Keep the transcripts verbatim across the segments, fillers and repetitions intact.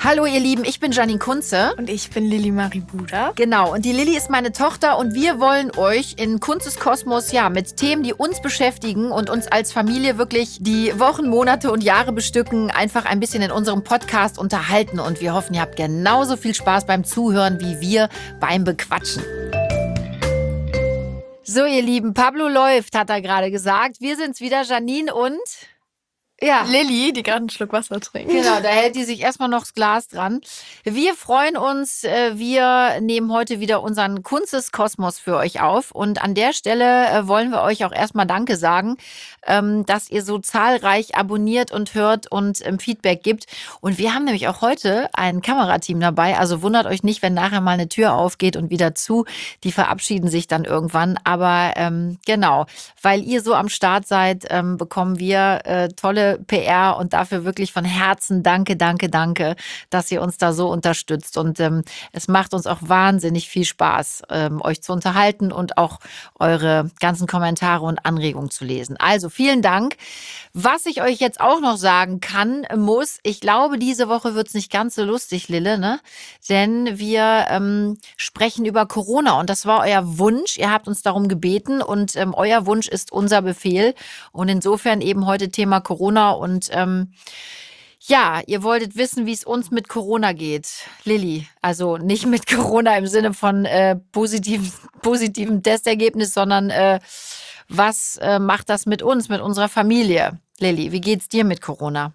Hallo ihr Lieben, ich bin Janine Kunze. Und ich bin Lilly Marie Buda. Genau, und die Lilly ist meine Tochter und wir wollen euch in Kunzes Kosmos ja mit Themen, die uns beschäftigen und uns als Familie wirklich die Wochen, Monate und Jahre bestücken, einfach ein bisschen in unserem Podcast unterhalten. Und wir hoffen, ihr habt genauso viel Spaß beim Zuhören wie wir beim Bequatschen. So ihr Lieben, Pablo läuft, hat er gerade gesagt. Wir sind's wieder, Janine und... Ja. Lilly, die gerade einen Schluck Wasser trinkt. Genau, da hält die sich erstmal noch das Glas dran. Wir freuen uns, wir nehmen heute wieder unseren Kunzes Kosmos für euch auf. Und an der Stelle wollen wir euch auch erstmal Danke sagen, dass ihr so zahlreich abonniert und hört und Feedback gibt. Und wir haben nämlich auch heute ein Kamerateam dabei. Also wundert euch nicht, wenn nachher mal eine Tür aufgeht und wieder zu. Die verabschieden sich dann irgendwann. Aber ähm, genau, weil ihr so am Start seid, ähm, bekommen wir äh, tolle P R und dafür wirklich von Herzen danke, danke, danke, dass ihr uns da so unterstützt. Und ähm, es macht uns auch wahnsinnig viel Spaß, ähm, euch zu unterhalten und auch eure ganzen Kommentare und Anregungen zu lesen. Also vielen Dank. Was ich euch jetzt auch noch sagen kann, muss, ich glaube, diese Woche wird es nicht ganz so lustig, Lille, ne? Denn wir ähm, sprechen über Corona und das war euer Wunsch. Ihr habt uns darum gebeten und ähm, euer Wunsch ist unser Befehl. Und insofern eben heute Thema Corona. Und ähm, ja, ihr wolltet wissen, wie es uns mit Corona geht. Lilly, also nicht mit Corona im Sinne von äh, positiven, positiven Testergebnis, sondern äh, was äh, macht das mit uns, mit unserer Familie? Lilly, wie geht's dir mit Corona?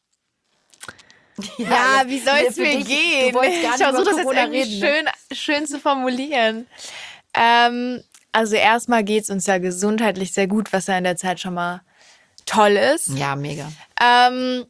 Ja, ja wie soll es mir dich, gehen? Du wolltest gar nicht ich versuche das jetzt Corona irgendwie reden, schön, ne? schön zu formulieren. Ähm, also erstmal geht es uns ja gesundheitlich sehr gut, was ja in der Zeit schon mal toll ist. Ja, mega. Ähm,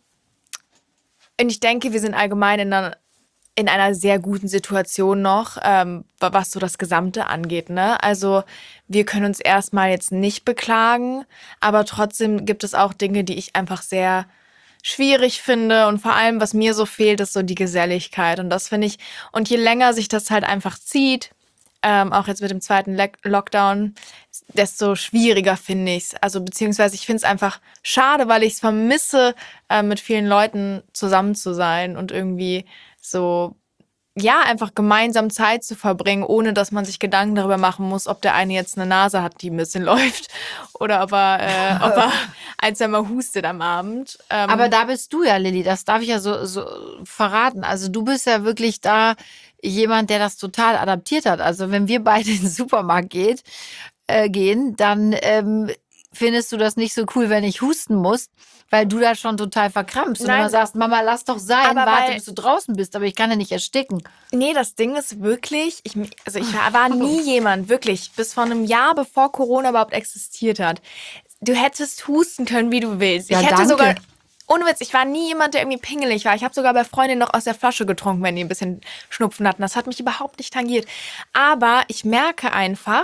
und ich denke, wir sind allgemein in einer, in einer sehr guten Situation noch, ähm, was so das Gesamte angeht, ne? Also wir können uns erstmal jetzt nicht beklagen, aber trotzdem gibt es auch Dinge, die ich einfach sehr schwierig finde und vor allem, was mir so fehlt, ist so die Geselligkeit und das finde ich, und je länger sich das halt einfach zieht, Ähm, auch jetzt mit dem zweiten Le- Lockdown, desto schwieriger finde ich es. Also beziehungsweise ich finde es einfach schade, weil ich es vermisse, äh, mit vielen Leuten zusammen zu sein und irgendwie so, ja, einfach gemeinsam Zeit zu verbringen, ohne dass man sich Gedanken darüber machen muss, ob der eine jetzt eine Nase hat, die ein bisschen läuft oder ob er, äh, ob er ein, zwei Mal hustet am Abend. Ähm, Aber da bist du ja, Lilly, das darf ich ja so, so verraten. Also du bist ja wirklich da jemand, der das total adaptiert hat. Also wenn wir beide in den Supermarkt geht, äh, gehen, dann ähm, findest du das nicht so cool, wenn ich husten muss, weil du da schon total verkrampfst und Nein. immer sagst, Mama, lass doch sein, Aber warte, weil- bis du draußen bist, aber ich kann ja nicht ersticken. Nee, das Ding ist wirklich, ich, also ich war, war nie jemand, wirklich, bis vor einem Jahr, bevor Corona überhaupt existiert hat. Du hättest husten können, wie du willst. Ja, ich hätte danke. sogar, ohne Witz, ich war nie jemand, der irgendwie pingelig war. Ich habe sogar bei Freundinnen noch aus der Flasche getrunken, wenn die ein bisschen Schnupfen hatten. Das hat mich überhaupt nicht tangiert. Aber ich merke einfach,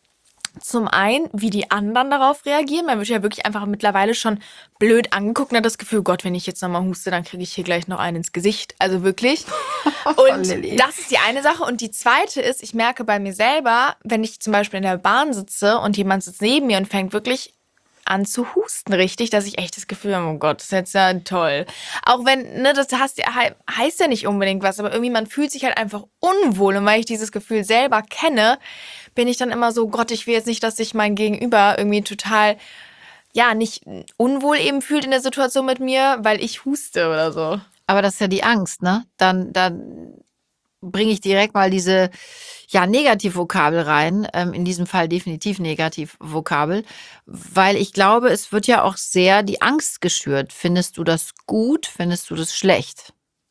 zum einen, wie die anderen darauf reagieren. Man wird ja wirklich einfach mittlerweile schon blöd angeguckt und hat das Gefühl, Gott, wenn ich jetzt nochmal huste, dann kriege ich hier gleich noch einen ins Gesicht. Also wirklich. Und Lilly. das ist die eine Sache. Und die zweite ist, ich merke bei mir selber, wenn ich zum Beispiel in der Bahn sitze und jemand sitzt neben mir und fängt wirklich an zu husten, richtig, dass ich echt das Gefühl habe, oh Gott, das ist jetzt ja toll. Auch wenn, ne, das heißt, heißt ja nicht unbedingt was, aber irgendwie man fühlt sich halt einfach unwohl. Und weil ich dieses Gefühl selber kenne, bin ich dann immer so, Gott, ich will jetzt nicht, dass sich mein Gegenüber irgendwie total, ja, nicht unwohl eben fühlt in der Situation mit mir, weil ich huste oder so. Aber das ist ja die Angst, ne? Dann, dann bringe ich direkt mal diese ja, Negativvokabel rein, ähm, in diesem Fall definitiv Negativvokabel, weil ich glaube, es wird ja auch sehr die Angst geschürt. Findest du das gut? Findest du das schlecht?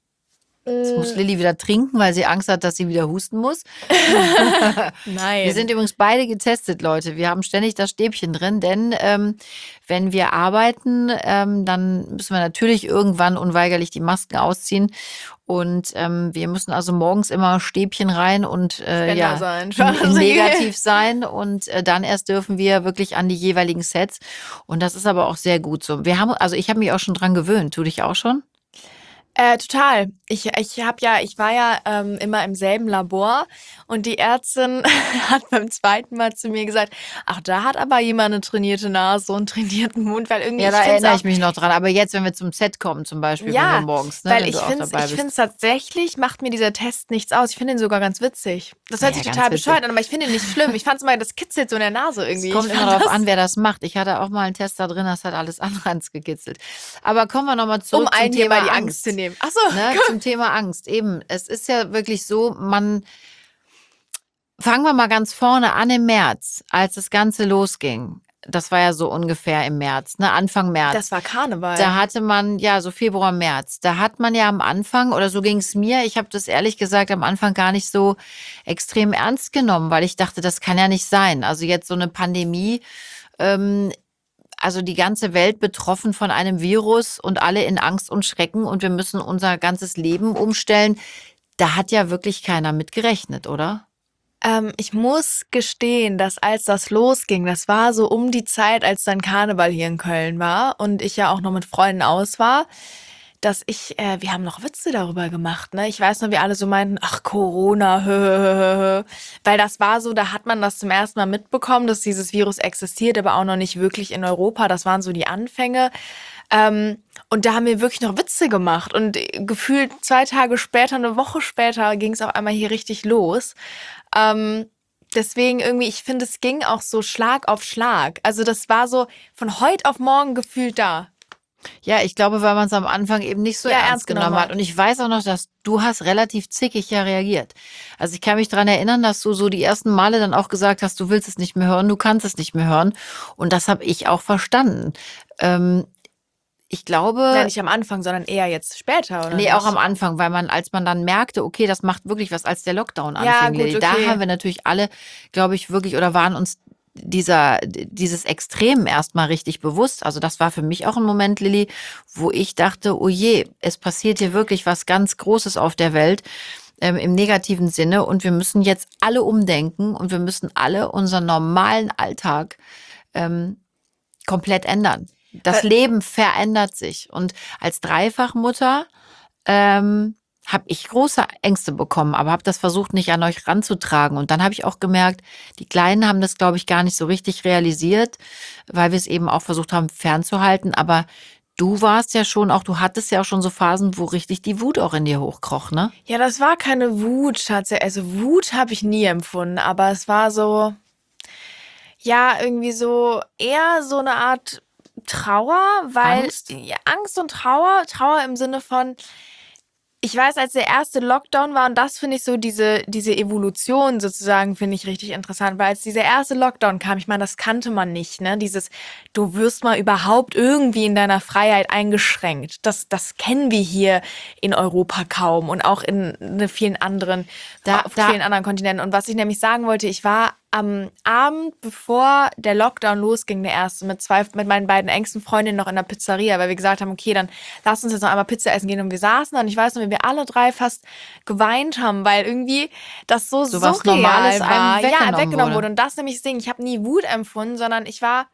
Jetzt muss Lilly wieder trinken, weil sie Angst hat, dass sie wieder husten muss. Nein. Wir sind übrigens beide getestet, Leute. Wir haben ständig das Stäbchen drin, denn ähm, wenn wir arbeiten, ähm, dann müssen wir natürlich irgendwann unweigerlich die Masken ausziehen. Und ähm, wir müssen also morgens immer Stäbchen rein und äh, ja, sein. negativ sein. Und äh, dann erst dürfen wir wirklich an die jeweiligen Sets. Und das ist aber auch sehr gut so. Wir haben, also ich habe mich auch schon dran gewöhnt. Tu dich auch schon? Äh, total. Ich, ich habe ja, ich war ja ähm, immer im selben Labor und die Ärztin hat beim zweiten Mal zu mir gesagt, ach, da hat aber jemand eine trainierte Nase und einen trainierten Mund, weil irgendwie, Ja, ich da finde es erinnere auch, ich mich noch dran. Aber jetzt, wenn wir zum Set kommen, zum Beispiel, wenn wir ja, morgens, ne, weil wenn du ich auch finde es, dabei ich finde bist. es tatsächlich, macht mir dieser Test nichts aus. Ich finde ihn sogar ganz witzig. Das hört Ja, sich ganz total witzig. bescheuert an, aber ich finde ihn nicht schlimm. Ich fand es immer, das kitzelt so in der Nase Es irgendwie. Ich kommt immer fand darauf das, an, wer das macht. Ich hatte auch mal einen Test da drin, das hat alles andere ans gekitzelt. Aber kommen wir nochmal um zurück zum allen hier mal Thema die Angst zu Angst. nehmen. Ach so, Ne, zum Thema Angst. Eben, es ist ja wirklich so, man, fangen wir mal ganz vorne an im März, als das Ganze losging. Das war ja so ungefähr im März, ne, Anfang das März. war Karneval. Da hatte man, ja, so Februar, März, da hat man ja am Anfang, oder so ging es mir, ich habe das ehrlich gesagt am Anfang gar nicht so extrem ernst genommen, weil ich dachte, das kann ja nicht sein. Also jetzt so eine Pandemie, ähm, also die ganze Welt betroffen von einem Virus und alle in Angst und Schrecken und wir müssen unser ganzes Leben umstellen. Da hat ja wirklich keiner mit gerechnet, oder? Ähm, ich muss gestehen, dass als das losging, das war so um die Zeit, als dann Karneval hier in Köln war und ich ja auch noch mit Freunden aus war, dass ich, äh, wir haben noch Witze darüber gemacht, ne? Ich weiß noch, wir alle so meinten, ach Corona, hö, hö, hö, hö. Weil das war so, da hat man das zum ersten Mal mitbekommen, dass dieses Virus existiert, aber auch noch nicht wirklich in Europa. Das waren so die Anfänge. Ähm, und da haben wir wirklich noch Witze gemacht. Und gefühlt zwei Tage später, eine Woche später, ging es auf einmal hier richtig los. Ähm, deswegen irgendwie, ich finde, es ging auch so Schlag auf Schlag. Also das war so von heute auf morgen gefühlt da. Ja, ich glaube, weil man es am Anfang eben nicht so Ja, ernst ernst genommen genommen hat. hat. Und ich weiß auch noch, dass du hast relativ zickig ja reagiert. Also ich kann mich daran erinnern, dass du so die ersten Male dann auch gesagt hast, du willst es nicht mehr hören, du kannst es nicht mehr hören. Und das habe ich auch verstanden. Ähm, ich Ja, glaube, nicht am Anfang, sondern eher jetzt später, oder nee, auch am nicht? Anfang, weil man, als man dann merkte, okay, das macht wirklich was, als der Lockdown Ja, anfing, gut, Lilly, da haben okay. wir natürlich alle, glaube ich, wirklich oder waren uns dieser, dieses Extrem erstmal richtig bewusst. Also das war für mich auch ein Moment, Lilly, wo ich dachte, oh je, es passiert hier wirklich was ganz Großes auf der Welt, ähm, im negativen Sinne und wir müssen jetzt alle umdenken und wir müssen alle unseren normalen Alltag ähm, komplett ändern. Das Weil- Leben verändert sich. Und als Dreifachmutter ähm, habe ich große Ängste bekommen, aber habe das versucht, nicht an euch ranzutragen. Und dann habe ich auch gemerkt, die Kleinen haben das, glaube ich, gar nicht so richtig realisiert, weil wir es eben auch versucht haben, fernzuhalten. Aber du warst ja schon auch, du hattest ja auch schon so Phasen, wo richtig die Wut auch in dir hochkroch, ne? Ja, das war keine Wut tatsächlich. Also Wut habe ich nie empfunden, aber es war so, ja, irgendwie so eher so eine Art Trauer, weil Angst? ja, Angst und Trauer, Trauer im Sinne von, ich weiß, als der erste Lockdown war, und das finde ich so, diese, diese Evolution sozusagen, finde ich richtig interessant, weil als dieser erste Lockdown kam, ich meine, das kannte man nicht, ne? Dieses, du wirst mal überhaupt irgendwie in deiner Freiheit eingeschränkt. Das, das kennen wir hier in Europa kaum und auch in, in vielen anderen, Da, auf da, vielen anderen Kontinenten. Und was ich nämlich sagen wollte, ich war am Abend, bevor der Lockdown losging, der erste, mit zwei, mit meinen beiden engsten Freundinnen noch in der Pizzeria, weil wir gesagt haben, okay, dann lass uns jetzt noch einmal Pizza essen gehen. Und wir saßen da und ich weiß noch, wie wir alle drei fast geweint haben, weil irgendwie das so so was surreal Normales war. einem Ja, weggenommen weggenommen wurde. wurde. Und das ist nämlich das Ding, ich habe nie Wut empfunden, sondern ich war,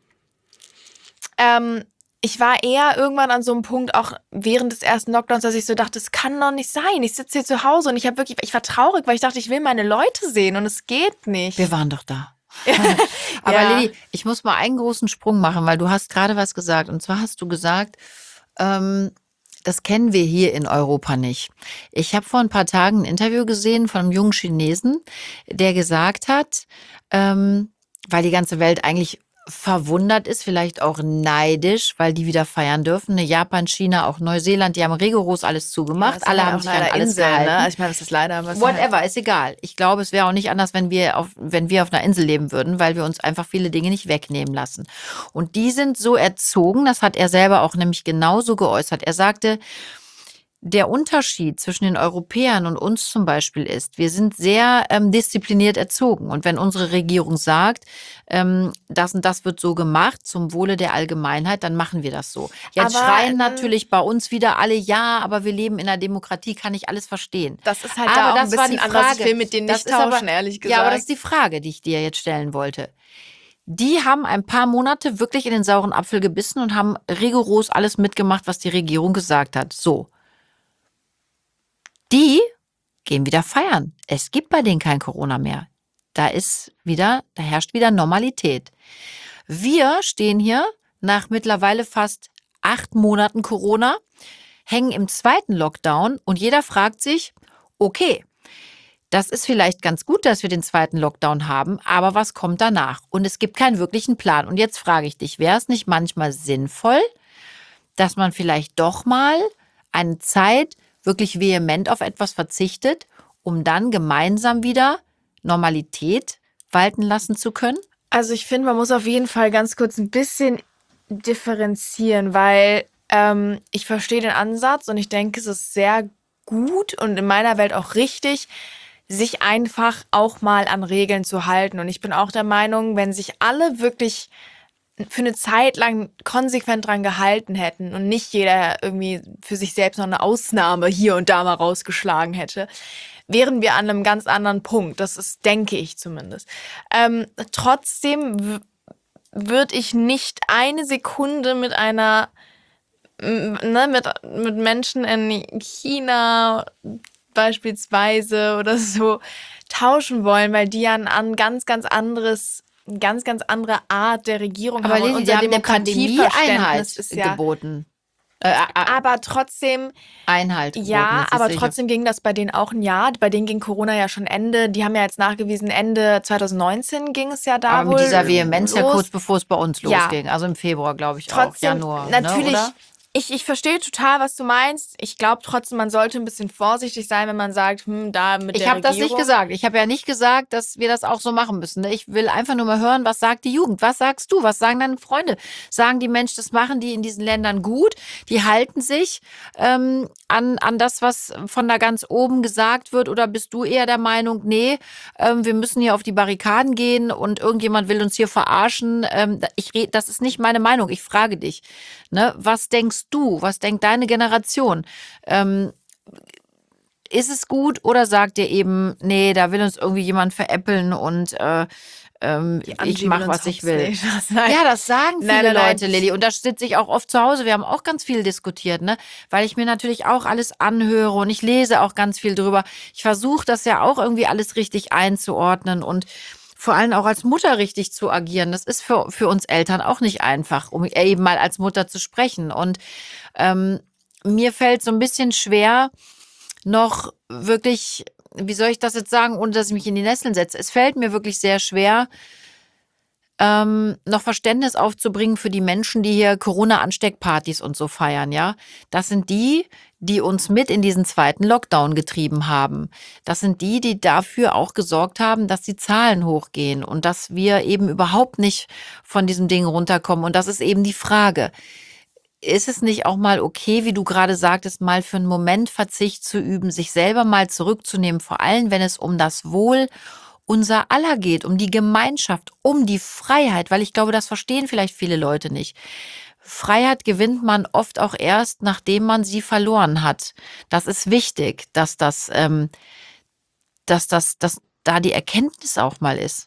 ähm, ich war eher irgendwann an so einem Punkt, auch während des ersten Lockdowns, dass ich so dachte, es kann doch nicht sein. Ich sitze hier zu Hause und ich habe wirklich, ich war traurig, weil ich dachte, ich will meine Leute sehen und es geht nicht. Wir waren doch da. Aber Ja. Lilly, ich muss mal einen großen Sprung machen, weil du hast gerade was gesagt. Und zwar hast du gesagt, ähm, das kennen wir hier in Europa nicht. Ich habe vor ein paar Tagen ein Interview gesehen von einem jungen Chinesen, der gesagt hat, ähm, weil die ganze Welt eigentlich verwundert ist, vielleicht auch neidisch, weil die wieder feiern dürfen. Ne, Japan, China, auch Neuseeland, die haben rigoros alles zugemacht. Ja, Alle haben sich an alles Inseln, gehalten. ne? Also ich meine, das ist leider was. halt- Whatever, ist egal. Ich glaube, es wäre auch nicht anders, wenn wir auf, wenn wir auf einer Insel leben würden, weil wir uns einfach viele Dinge nicht wegnehmen lassen. Und die sind so erzogen, das hat er selber auch nämlich genauso geäußert. Er sagte, der Unterschied zwischen den Europäern und uns zum Beispiel ist, wir sind sehr ähm, diszipliniert erzogen. Und wenn unsere Regierung sagt, ähm, das und das wird so gemacht zum Wohle der Allgemeinheit, dann machen wir das so. Jetzt Aber, schreien ähm, natürlich bei uns wieder alle, ja, aber wir leben in einer Demokratie, kann ich alles verstehen. Das ist halt Aber da auch das ein war bisschen die anders. Frage. Ich will mit denen Das nicht ist aber- tauschen, ehrlich gesagt. Ja, aber das ist die Frage, die ich dir jetzt stellen wollte. Die haben ein paar Monate wirklich in den sauren Apfel gebissen und haben rigoros alles mitgemacht, was die Regierung gesagt hat. So. die gehen wieder feiern. Es gibt bei denen kein Corona mehr. Da ist wieder, da herrscht wieder Normalität. Wir stehen hier nach mittlerweile fast acht Monaten Corona, hängen im zweiten Lockdown und jeder fragt sich, okay, das ist vielleicht ganz gut, dass wir den zweiten Lockdown haben, aber was kommt danach? Und es gibt keinen wirklichen Plan. Und jetzt frage ich dich, wäre es nicht manchmal sinnvoll, dass man vielleicht doch mal eine Zeit wirklich vehement auf etwas verzichtet, um dann gemeinsam wieder Normalität walten lassen zu können? Also ich finde, man muss auf jeden Fall ganz kurz ein bisschen differenzieren, weil ähm, ich verstehe den Ansatz und ich denke, es ist sehr gut und in meiner Welt auch richtig, sich einfach auch mal an Regeln zu halten. Und ich bin auch der Meinung, wenn sich alle wirklich für eine Zeit lang konsequent dran gehalten hätten und nicht jeder irgendwie für sich selbst noch eine Ausnahme hier und da mal rausgeschlagen hätte, wären wir an einem ganz anderen Punkt. Das ist, denke ich zumindest. Ähm, trotzdem w- würde ich nicht eine Sekunde mit einer, m- ne, mit, mit Menschen in China beispielsweise oder so tauschen wollen, weil die ja ein an ganz, ganz anderes, eine ganz, ganz andere Art der Regierung Aber haben. Und Lilly, die unser haben eine Demokratieverständnis Pandemie-Einheit ist ja, geboten. Äh, äh, aber trotzdem, Einhalt geboten. ja, Jetzt aber siehst du, ich hab- trotzdem ging das bei denen auch ein Jahr. Bei denen ging Corona ja schon Ende. Die haben ja jetzt nachgewiesen, Ende zwanzig neunzehn ging es ja da Aber wohl mit dieser Vehemenz ja los. kurz bevor es bei uns Ja. losging. Also im Februar, glaube ich auch. Trotzdem, Januar, natürlich, ne, oder? ich, ich verstehe total, was du meinst. Ich glaube trotzdem, man sollte ein bisschen vorsichtig sein, wenn man sagt, hm, da mit Ich der habe das nicht Regierung. gesagt. Ich habe ja nicht gesagt, dass wir das auch so machen müssen. ne? Ich will einfach nur mal hören, was sagt die Jugend? Was sagst du? Was sagen deine Freunde? Sagen die Menschen, das machen die in diesen Ländern gut? Die halten sich ähm, an, an das, was von da ganz oben gesagt wird? Oder bist du eher der Meinung, nee, ähm, wir müssen hier auf die Barrikaden gehen und irgendjemand will uns hier verarschen? Ähm, da- ich red, das ist nicht meine Meinung. Ich frage dich. Ne? Was denkst du? Was denkt deine Generation? Ähm, Ist es gut oder sagt ihr eben, nee, da will uns irgendwie jemand veräppeln und äh, ähm, Die ich Angie mach, will was uns ich hops will? nehmen. Nein. Ja, das sagen viele Nein, nein, nein. Leute, Lilly. Und da sitze ich auch oft zu Hause. Wir haben auch ganz viel diskutiert, ne? Weil ich mir natürlich auch alles anhöre und ich lese auch ganz viel drüber. Ich versuche das ja auch irgendwie alles richtig einzuordnen und vor allem auch als Mutter richtig zu agieren. Das ist für, für uns Eltern auch nicht einfach, um eben mal als Mutter zu sprechen. Und ähm, mir fällt so ein bisschen schwer, noch wirklich, wie soll ich das jetzt sagen, ohne dass ich mich in die Nesseln setze? Es fällt mir wirklich sehr schwer, ähm, noch Verständnis aufzubringen für die Menschen, die hier Corona-Ansteckpartys und so feiern, ja. Das sind die, die uns mit in diesen zweiten Lockdown getrieben haben. Das sind die, die dafür auch gesorgt haben, dass die Zahlen hochgehen und dass wir eben überhaupt nicht von diesem Ding runterkommen. Und das ist eben die Frage. Ist es nicht auch mal okay, wie du gerade sagtest, mal für einen Moment Verzicht zu üben, sich selber mal zurückzunehmen, vor allem wenn es um das Wohl unser aller geht, um die Gemeinschaft, um die Freiheit, weil ich glaube, das verstehen vielleicht viele Leute nicht. Freiheit gewinnt man oft auch erst, nachdem man sie verloren hat. Das ist wichtig, dass das, ähm, dass das, dass da die Erkenntnis auch mal ist.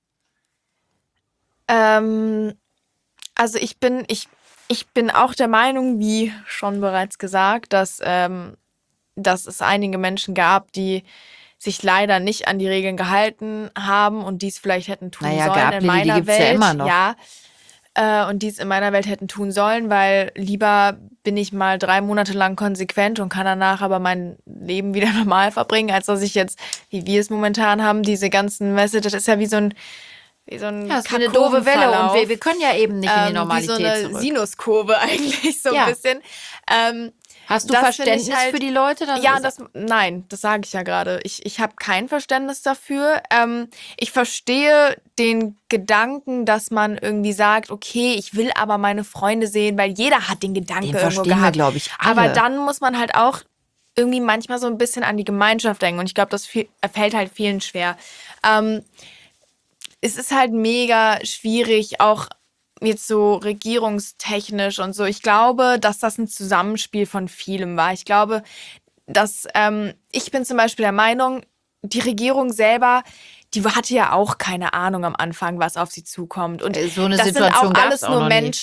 Ähm, also ich bin, ich, ich bin auch der Meinung, wie schon bereits gesagt, dass, ähm, dass es einige Menschen gab, die sich leider nicht an die Regeln gehalten haben und dies vielleicht hätten tun Naja, sollen gab, in Lilly, die meiner gibt's ja Welt. immer noch. Ja, äh, und dies in meiner Welt hätten tun sollen, weil lieber bin ich mal drei Monate lang konsequent und kann danach aber mein Leben wieder normal verbringen, als dass ich jetzt, wie wir es momentan haben, diese ganzen Messages, das ist ja wie so ein wie so ein Ja, es ist eine doofe Welle und Kurvenverlauf. wir, wir können ja eben nicht in die ähm, wie Normalität so eine zurück. Sinuskurve eigentlich so ein Ja. bisschen. Ähm, Hast du das find Verständnis ich halt- für die Leute? Dann Ja, ist- das, nein, das sage ich ja gerade. Ich, ich habe kein Verständnis dafür. Ähm, ich verstehe den Gedanken, dass man irgendwie sagt, okay, ich will aber meine Freunde sehen, weil jeder hat den Gedanken Den irgendwo verstehen wir, gehabt. glaube ich, alle. Aber dann muss man halt auch irgendwie manchmal so ein bisschen an die Gemeinschaft denken. Und ich glaube, das viel, fällt halt vielen schwer. Ähm, es ist halt mega schwierig, auch jetzt so regierungstechnisch und so. Ich glaube, dass das ein Zusammenspiel von vielem war. Ich glaube, dass ähm, ich bin zum Beispiel der Meinung, die Regierung selber, die hatte ja auch keine Ahnung am Anfang, was auf sie zukommt. Und Äh, so eine das Situation sind auch gab's alles auch nur noch nie. Menschen,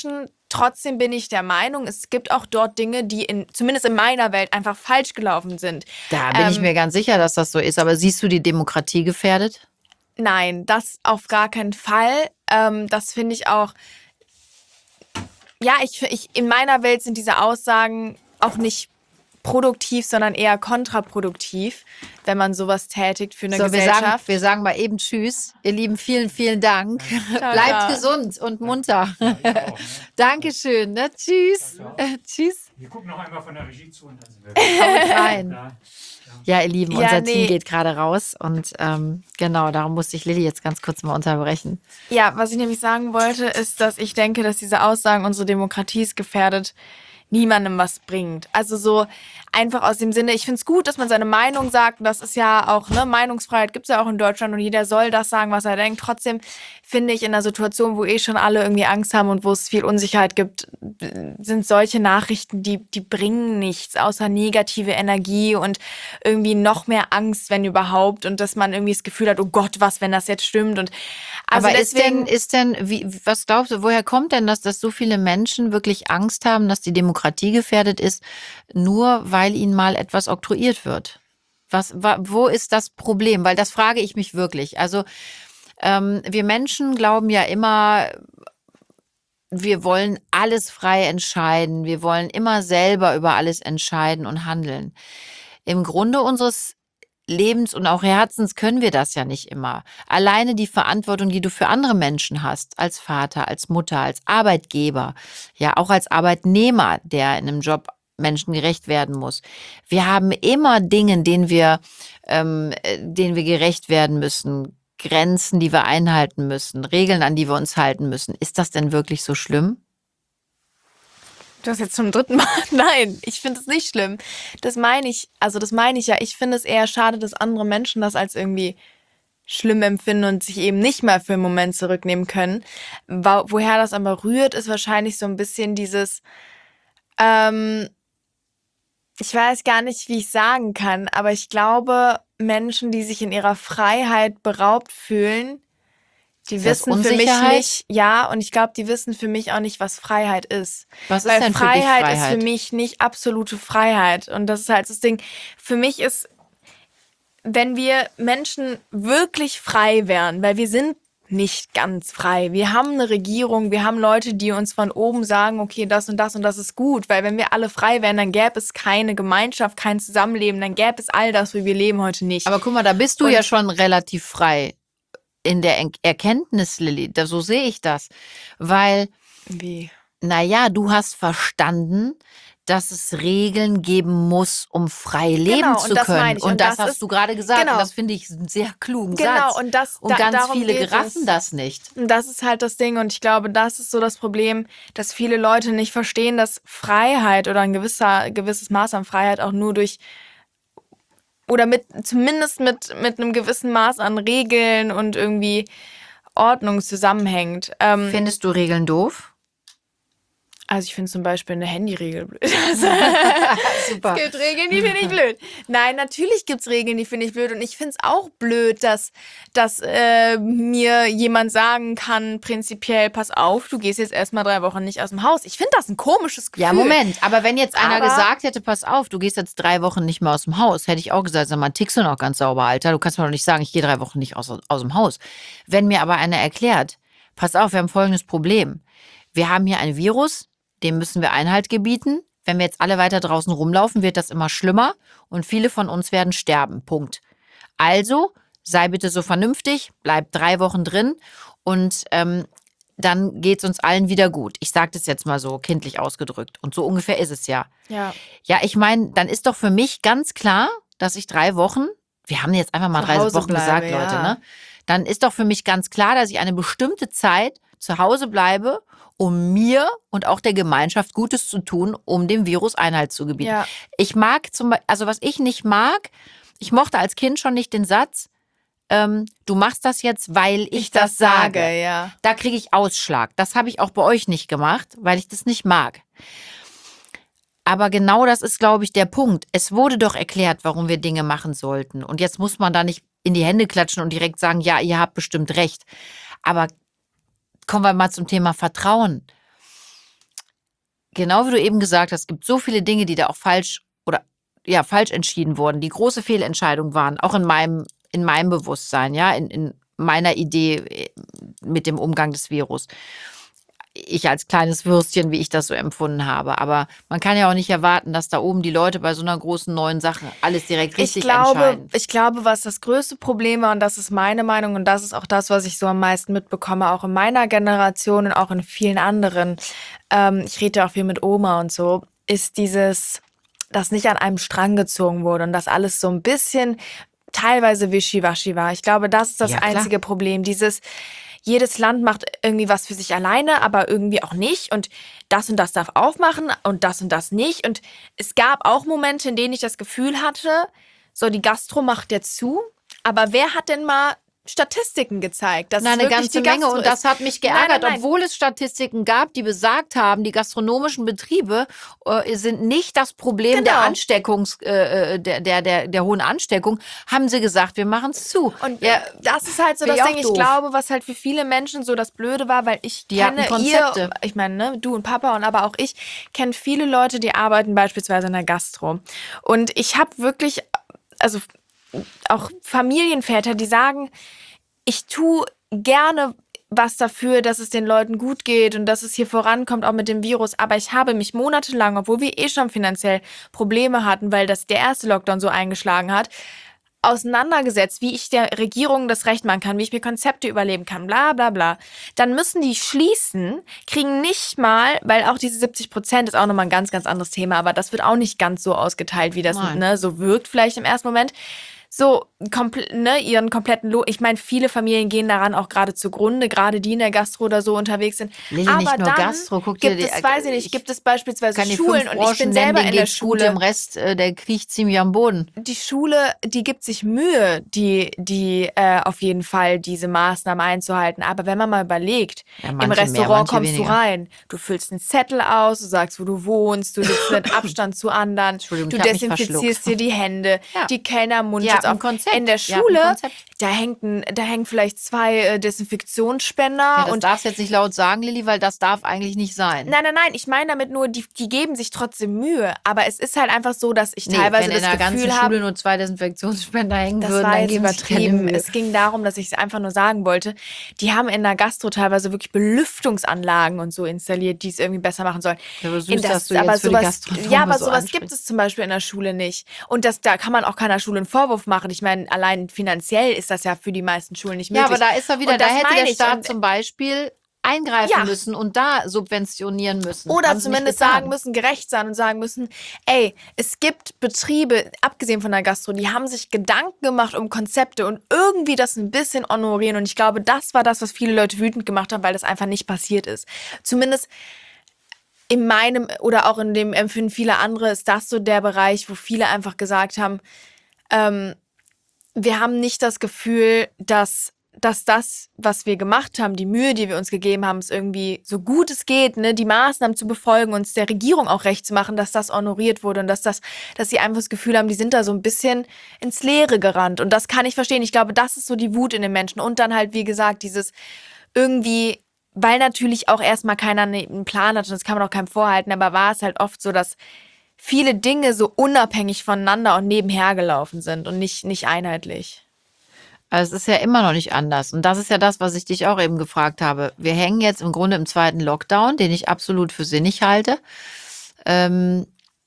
trotzdem bin ich der Meinung, es gibt auch dort Dinge, die in, zumindest in meiner Welt einfach falsch gelaufen sind. Da bin ähm, ich mir ganz sicher, dass das so ist. Aber siehst du die Demokratie gefährdet? Nein, das auf gar keinen Fall. Ähm, das finde ich auch, ja, ich, ich, in meiner Welt sind diese Aussagen auch nicht produktiv, sondern eher kontraproduktiv, wenn man sowas tätigt für eine so, Gesellschaft. Wir sagen, wir sagen mal eben Tschüss. Ihr Lieben, vielen, vielen Dank. Ciao, Bleibt ciao. gesund und munter. Ja, auch, ne? Dankeschön. Ne? Tschüss. Ciao, ciao. Äh, tschüss. Wir gucken noch einmal von der Regie zu und dann sind wir wieder rein. Ja. Ja, ihr Lieben, ja, unser nee. Team geht gerade raus und ähm, genau, darum musste ich Lilly jetzt ganz kurz mal unterbrechen. Ja, was ich nämlich sagen wollte, ist, dass ich denke, dass diese Aussagen, unsere Demokratie ist gefährdet, niemandem was bringt. Also so einfach aus dem Sinne, ich finde es gut, dass man seine Meinung sagt. Das ist ja auch, ne, Meinungsfreiheit gibt es ja auch in Deutschland und jeder soll das sagen, was er denkt. Trotzdem finde ich, in einer Situation, wo eh schon alle irgendwie Angst haben und wo es viel Unsicherheit gibt, sind solche Nachrichten, die, die bringen nichts außer negative Energie und irgendwie noch mehr Angst, wenn überhaupt. Und dass man irgendwie das Gefühl hat, oh Gott, was, wenn das jetzt stimmt. Und also aber deswegen, ist denn, ist denn, wie, was glaubst du, woher kommt denn das, dass so viele Menschen wirklich Angst haben, dass die Demokratie gefährdet ist, nur weil ihnen mal etwas oktroyiert wird? Was, wo ist das Problem? Weil das frage ich mich wirklich. Also ähm, wir Menschen glauben ja immer, wir wollen alles frei entscheiden. Wir wollen immer selber über alles entscheiden und handeln. Im Grunde unseres Lebens und auch Herzens können wir das ja nicht immer. Alleine die Verantwortung, die du für andere Menschen hast, als Vater, als Mutter, als Arbeitgeber, ja auch als Arbeitnehmer, der in einem Job menschengerecht werden muss. Wir haben immer Dinge, denen wir, ähm, denen wir gerecht werden müssen, Grenzen, die wir einhalten müssen, Regeln, an die wir uns halten müssen. Ist das denn wirklich so schlimm? Du hast jetzt zum dritten Mal. Nein, ich finde es nicht schlimm. Das meine ich, also das meine ich ja. Ich finde es eher schade, dass andere Menschen das als irgendwie schlimm empfinden und sich eben nicht mal für einen Moment zurücknehmen können. Woher das aber rührt, ist wahrscheinlich so ein bisschen dieses, ähm, ich weiß gar nicht, wie ich sagen kann, aber ich glaube, Menschen, die sich in ihrer Freiheit beraubt fühlen, die wissen für mich nicht, ja, und ich glaube, die wissen für mich auch nicht, was Freiheit ist. Was ist Weil denn für Freiheit dich Freiheit ist für mich nicht absolute Freiheit. Und das ist halt das Ding. Für mich ist, wenn wir Menschen wirklich frei wären, weil wir sind nicht ganz frei. Wir haben eine Regierung, wir haben Leute, die uns von oben sagen, okay, das und das und das ist gut. Weil wenn wir alle frei wären, dann gäbe es keine Gemeinschaft, kein Zusammenleben, dann gäbe es all das, wie wir leben heute nicht. Aber guck mal, da bist du und ja schon relativ frei. In der Erkenntnis, Lilly, so sehe ich das. Weil, wie? Naja, du hast verstanden, dass es Regeln geben muss, um frei leben genau, zu und können. Das und, und das, das hast ist, du gerade gesagt. Genau. Und das finde ich einen sehr klugen genau, Satz. Und, das, und da, ganz viele geraffen das nicht. Und das ist halt das Ding. Und ich glaube, das ist so das Problem, dass viele Leute nicht verstehen, dass Freiheit oder ein gewisser, gewisses Maß an Freiheit auch nur durch oder mit zumindest mit, mit einem gewissen Maß an Regeln und irgendwie Ordnung zusammenhängt. Ähm, Findest du Regeln doof? Also ich finde zum Beispiel eine Handyregel blöd. Also, Super. Es gibt Regeln, die finde ich blöd. Nein, natürlich gibt es Regeln, die finde ich blöd. Und ich finde es auch blöd, dass, dass äh, mir jemand sagen kann, prinzipiell, pass auf, du gehst jetzt erstmal drei Wochen nicht aus dem Haus. Ich finde das ein komisches Gefühl. Ja, Moment. Aber wenn jetzt einer Aber gesagt hätte, pass auf, du gehst jetzt drei Wochen nicht mehr aus dem Haus, hätte ich auch gesagt, sag mal, tickst du noch ganz sauber, Alter. Du kannst mir doch nicht sagen, ich gehe drei Wochen nicht aus, aus dem Haus. Wenn mir aber einer erklärt, pass auf, wir haben folgendes Problem. Wir haben hier ein Virus, dem müssen wir Einhalt gebieten. Wenn wir jetzt alle weiter draußen rumlaufen, wird das immer schlimmer und viele von uns werden sterben. Punkt. Also sei bitte so vernünftig, bleib drei Wochen drin und ähm, dann geht es uns allen wieder gut. Ich sage das jetzt mal so kindlich ausgedrückt und so ungefähr ist es ja. Ja, ja ich meine, dann ist doch für mich ganz klar, dass ich drei Wochen, wir haben jetzt einfach mal drei Wochen bleibe, gesagt, ja. Leute, ne? Dann ist doch für mich ganz klar, dass ich eine bestimmte Zeit zu Hause bleibe, um mir und auch der Gemeinschaft Gutes zu tun, um dem Virus Einhalt zu gebieten. Ja. Ich mag zum Beispiel, also was ich nicht mag, ich mochte als Kind schon nicht den Satz, ähm, du machst das jetzt, weil ich, ich das, das sage. sage. Ja. Da kriege ich Ausschlag. Das habe ich auch bei euch nicht gemacht, weil ich das nicht mag. Aber genau das ist, glaube ich, der Punkt. Es wurde doch erklärt, warum wir Dinge machen sollten. Und jetzt muss man da nicht in die Hände klatschen und direkt sagen, ja, ihr habt bestimmt recht. Aber kommen wir mal zum Thema Vertrauen. genau wie du eben gesagt hast, es gibt so viele Dinge, die da auch falsch oder ja, falsch entschieden wurden, die große Fehlentscheidungen waren, auch in meinem, in meinem Bewusstsein, ja, in, in meiner Idee äh, mit dem Umgang des Virus. Ich als kleines Würstchen, wie ich das so empfunden habe. Aber man kann ja auch nicht erwarten, dass da oben die Leute bei so einer großen neuen Sache alles direkt Ich richtig glaube, entscheiden. ich glaube, was das größte Problem war, und das ist meine Meinung und das ist auch das, was ich so am meisten mitbekomme, auch in meiner Generation und auch in vielen anderen, ähm, ich rede ja auch viel mit Oma und so, ist dieses, dass nicht an einem Strang gezogen wurde und dass alles so ein bisschen teilweise wischiwaschi war. Ich glaube, das ist das Ja, klar. einzige Problem. Dieses, jedes Land macht irgendwie was für sich alleine, aber irgendwie auch nicht. Und das und das darf aufmachen und das und das nicht. Und es gab auch Momente, in denen ich das Gefühl hatte, so die Gastro macht jetzt zu. Aber wer hat denn mal Statistiken gezeigt? Dass Na, es eine wirklich ganze die Menge. Gastro Und das ist? hat mich Nein, geärgert, nein, nein. obwohl es Statistiken gab, die besagt haben, die gastronomischen Betriebe äh, sind nicht das Problem der Genau. Ansteckungs, äh, äh, der, der, der, der hohen Ansteckung, haben sie gesagt, wir machen es zu. Und ja, das ist halt so bin das ich auch Ding, ich doof. glaube, was halt für viele Menschen so das Blöde war, weil ich Die hatten kenne Konzepte. ihr, ich meine, ne, du und Papa und aber auch ich, kennen viele Leute, die arbeiten beispielsweise in der Gastro. Und ich habe wirklich, also auch Familienväter, die sagen, ich tue gerne was dafür, dass es den Leuten gut geht und dass es hier vorankommt, auch mit dem Virus. Aber ich habe mich monatelang, obwohl wir eh schon finanziell Probleme hatten, weil das der erste Lockdown so eingeschlagen hat, auseinandergesetzt, wie ich der Regierung das Recht machen kann, wie ich mir Konzepte überleben kann, bla bla bla. Dann müssen die schließen, kriegen nicht mal, weil auch diese siebzig Prozent ist auch nochmal ein ganz, ganz anderes Thema, aber das wird auch nicht ganz so ausgeteilt, wie das Nein. ne, so wirkt vielleicht im ersten Moment. So, komple- ne, ihren kompletten Lohn. Ich meine, viele Familien gehen daran auch gerade zugrunde, gerade die in der Gastro oder so unterwegs sind. Lilly, Aber nicht nur dann Gastro, guck dir gibt die- es, weiß ich nicht, ich gibt es beispielsweise kann die Schulen fünf und ich Branchen bin nennen, selber denen in der geht's gut, Schule. im Rest, äh, der kriecht ziemlich am Boden. Die Schule, die gibt sich Mühe, die, die äh, auf jeden Fall diese Maßnahmen einzuhalten. Aber wenn man mal überlegt, Ja, im manche mehr, Restaurant manche kommst weniger. du rein, du füllst einen Zettel aus, du sagst, wo du wohnst, du sitzt mit Abstand zu anderen, Entschuldigung, du ich hab mich desinfizierst verschluckt. dir die Hände, Ja. die Kellner Die Mundschutz haben ein auf. Konzept. In der Die haben ein Schule, Konzept. da hängt ein, da hängen vielleicht zwei äh, Desinfektionsspender Ja, das und darfst jetzt nicht laut sagen, Lilly, weil das darf eigentlich nicht sein. Nein, nein, nein, ich meine damit nur, die, die geben sich trotzdem Mühe. Aber es ist halt einfach so, dass ich Nee, teilweise wenn in das der ganzen Gefühl Schule habe, nur zwei Desinfektionsspender hängen das würden, war dann jetzt geben sich keine übertrieben. Mühe. Es ging darum, dass ich es einfach nur sagen wollte. Die haben in der Gastro teilweise wirklich Belüftungsanlagen und so installiert, die es irgendwie besser machen sollen. Ja, aber süß, In dass du aber jetzt für die sowas, Gastronomen ja, aber so sowas gibt ansprichst. es zum Beispiel in der Schule nicht. Und das, da kann man auch keiner Schule einen Vorwurf machen. Ich meine, allein finanziell ist das ja für die meisten Schulen nicht Ja, möglich. aber da ist er wieder, Und da das hätte meine der ich. Staat Und- zum Beispiel eingreifen Ja. müssen und da subventionieren müssen. Oder Haben sie nicht zumindest getan. sagen müssen, gerecht sein und sagen müssen, ey, es gibt Betriebe, abgesehen von der Gastro, die haben sich Gedanken gemacht um Konzepte und irgendwie das ein bisschen honorieren. Und ich glaube, das war das, was viele Leute wütend gemacht haben, weil das einfach nicht passiert ist. Zumindest in meinem oder auch in dem Empfinden vieler andere ist das so der Bereich, wo viele einfach gesagt haben, ähm, wir haben nicht das Gefühl, dass, dass das, was wir gemacht haben, die Mühe, die wir uns gegeben haben, es irgendwie so gut es geht, ne, die Maßnahmen zu befolgen, uns der Regierung auch recht zu machen, dass das honoriert wurde und dass das, dass sie einfach das Gefühl haben, die sind da so ein bisschen ins Leere gerannt. Und das kann ich verstehen. Ich glaube, das ist so die Wut in den Menschen. Und dann halt, wie gesagt, dieses irgendwie, weil natürlich auch erstmal keiner einen Plan hatte, das kann man auch keinem vorhalten, aber war es halt oft so, dass viele Dinge so unabhängig voneinander und nebenher gelaufen sind und nicht, nicht einheitlich. Also es ist ja immer noch nicht anders. Und das ist ja das, was ich dich auch eben gefragt habe. Wir hängen jetzt im Grunde im zweiten Lockdown, den ich absolut für sinnig halte. Ähm,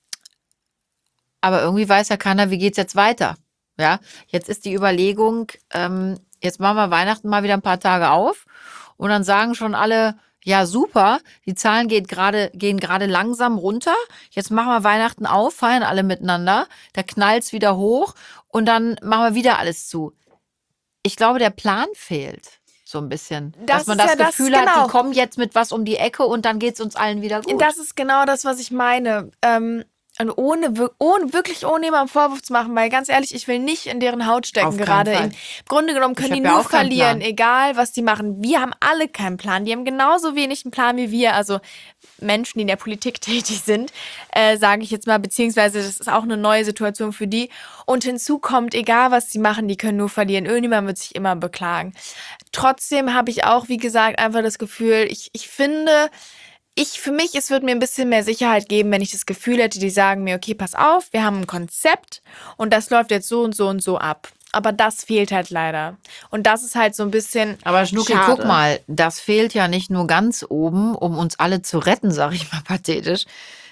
aber irgendwie weiß ja keiner, wie geht's jetzt weiter. Ja, jetzt ist die Überlegung, ähm, jetzt machen wir Weihnachten mal wieder ein paar Tage auf und dann sagen schon alle, ja super, die Zahlen geht gerade, gehen gerade langsam runter. Jetzt machen wir Weihnachten auf, feiern alle miteinander, da knallt's wieder hoch und dann machen wir wieder alles zu. Ich glaube, der Plan fehlt so ein bisschen. Das dass man ist das ja das, Gefühl hat, genau. die kommen jetzt mit was um die Ecke und dann geht's uns allen wieder gut. Das ist genau das, was ich meine. Ähm, und ohne, wir- ohne, wirklich ohne jemandem Vorwurf zu machen, weil ganz ehrlich, ich will nicht in deren Haut stecken Auf keinen gerade. Fall. Im Grunde genommen können Ich die hab ja nur auch keinen verlieren, Plan. egal was die machen. Wir haben alle keinen Plan. Die haben genauso wenig einen Plan wie wir. Also Menschen, die in der Politik tätig sind, äh, sage ich jetzt mal, beziehungsweise das ist auch eine neue Situation für die. Und hinzu kommt, egal was sie machen, die können nur verlieren. Irgendjemand wird sich immer beklagen. Trotzdem habe ich auch, wie gesagt, einfach das Gefühl, ich, ich finde, ich, für mich, es würde mir ein bisschen mehr Sicherheit geben, wenn ich das Gefühl hätte, die sagen mir, okay, pass auf, wir haben ein Konzept und das läuft jetzt so und so und so ab. Aber das fehlt halt leider. Und das ist halt so ein bisschen Aber Schnucki, schade. guck mal, das fehlt ja nicht nur ganz oben, um uns alle zu retten, sag ich mal pathetisch.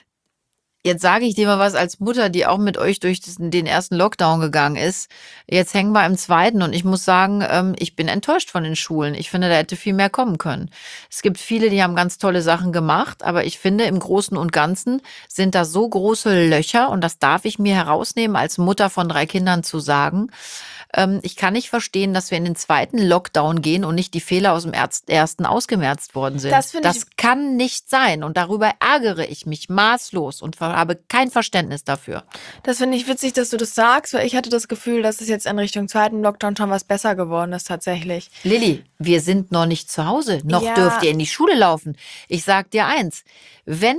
Jetzt sage ich dir mal was als Mutter, die auch mit euch durch diesen, den ersten Lockdown gegangen ist. Jetzt hängen wir im zweiten und ich muss sagen, ähm, ich bin enttäuscht von den Schulen. Ich finde, da hätte viel mehr kommen können. Es gibt viele, die haben ganz tolle Sachen gemacht, aber ich finde, im Großen und Ganzen sind da so große Löcher und das darf ich mir herausnehmen, als Mutter von drei Kindern zu sagen. Ähm, ich kann nicht verstehen, dass wir in den zweiten Lockdown gehen und nicht die Fehler aus dem Erz- ersten ausgemerzt worden sind. Das finde ich- Das kann nicht sein und darüber ärgere ich mich maßlos und ver- habe kein Verständnis dafür. Das finde ich witzig, dass du das sagst, weil ich hatte das Gefühl, dass es jetzt in Richtung zweiten Lockdown schon was besser geworden ist tatsächlich. Lilly, wir sind noch nicht zu Hause. Noch Ja. dürft ihr in die Schule laufen. Ich sag dir eins, wenn,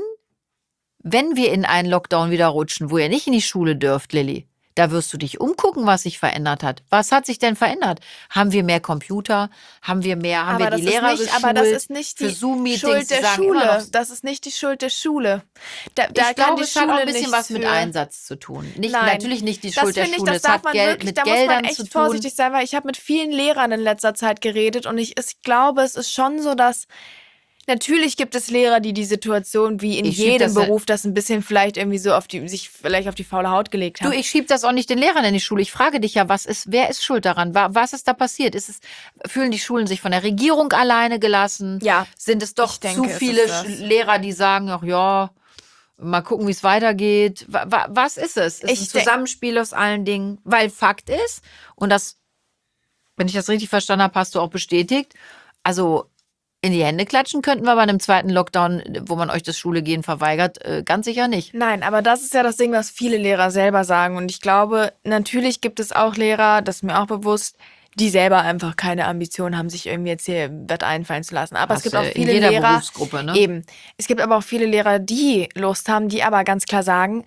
wenn wir in einen Lockdown wieder rutschen, wo ihr nicht in die Schule dürft, Lilly, da wirst du dich umgucken, was sich verändert hat. Was hat sich denn verändert? Haben wir mehr Computer? Haben wir mehr, haben aber wir das die Lehrer ist nicht, geschult? aber das ist nicht für die Zoom-Meetings? Schuld Die der sagen immer Schule. noch, Das ist nicht die Schuld der Schule. Da, da ich kann glaube, die es hat Schule auch ein bisschen nichts was mit für. Einsatz zu tun. Nicht, Nein. natürlich nicht die Das Schuld der finde ich, Schule. das Es darf hat man Geld, wirklich, mit da muss man Geldern echt zu tun. vorsichtig sein, weil ich habe mit vielen Lehrern in letzter Zeit geredet und ich, ich glaube, es ist schon so, dass natürlich gibt es Lehrer, die die Situation wie in Ich schieb jedem das- Beruf das ein bisschen vielleicht irgendwie so auf die, sich vielleicht auf die faule Haut gelegt Du, haben. ich schieb das auch nicht den Lehrern in die Schule. Ich frage dich ja, was ist, wer ist schuld daran? Wa- Was ist da passiert? Ist es, fühlen die Schulen sich von der Regierung alleine gelassen? Ja, Sind es doch ich denke, zu es viele ist das. Sch- Lehrer, die sagen, ach ja, mal gucken, wie es weitergeht? Wa- wa- Was ist es? Ist es Ich ein denk- Zusammenspiel aus allen Dingen? Weil Fakt ist, und das, wenn ich das richtig verstanden habe, hast du auch bestätigt, also in die Hände klatschen könnten wir bei einem zweiten Lockdown, wo man euch das Schule gehen verweigert, äh, ganz sicher nicht. Nein, aber das ist ja das Ding, was viele Lehrer selber sagen. Und ich glaube, natürlich gibt es auch Lehrer, das ist mir auch bewusst, die selber einfach keine Ambition haben, sich irgendwie jetzt hier was einfallen zu lassen. Aber Hast es gibt du auch in viele jeder Lehrer, Berufsgruppe, ne? eben. Es gibt aber auch viele Lehrer, die Lust haben, die aber ganz klar sagen,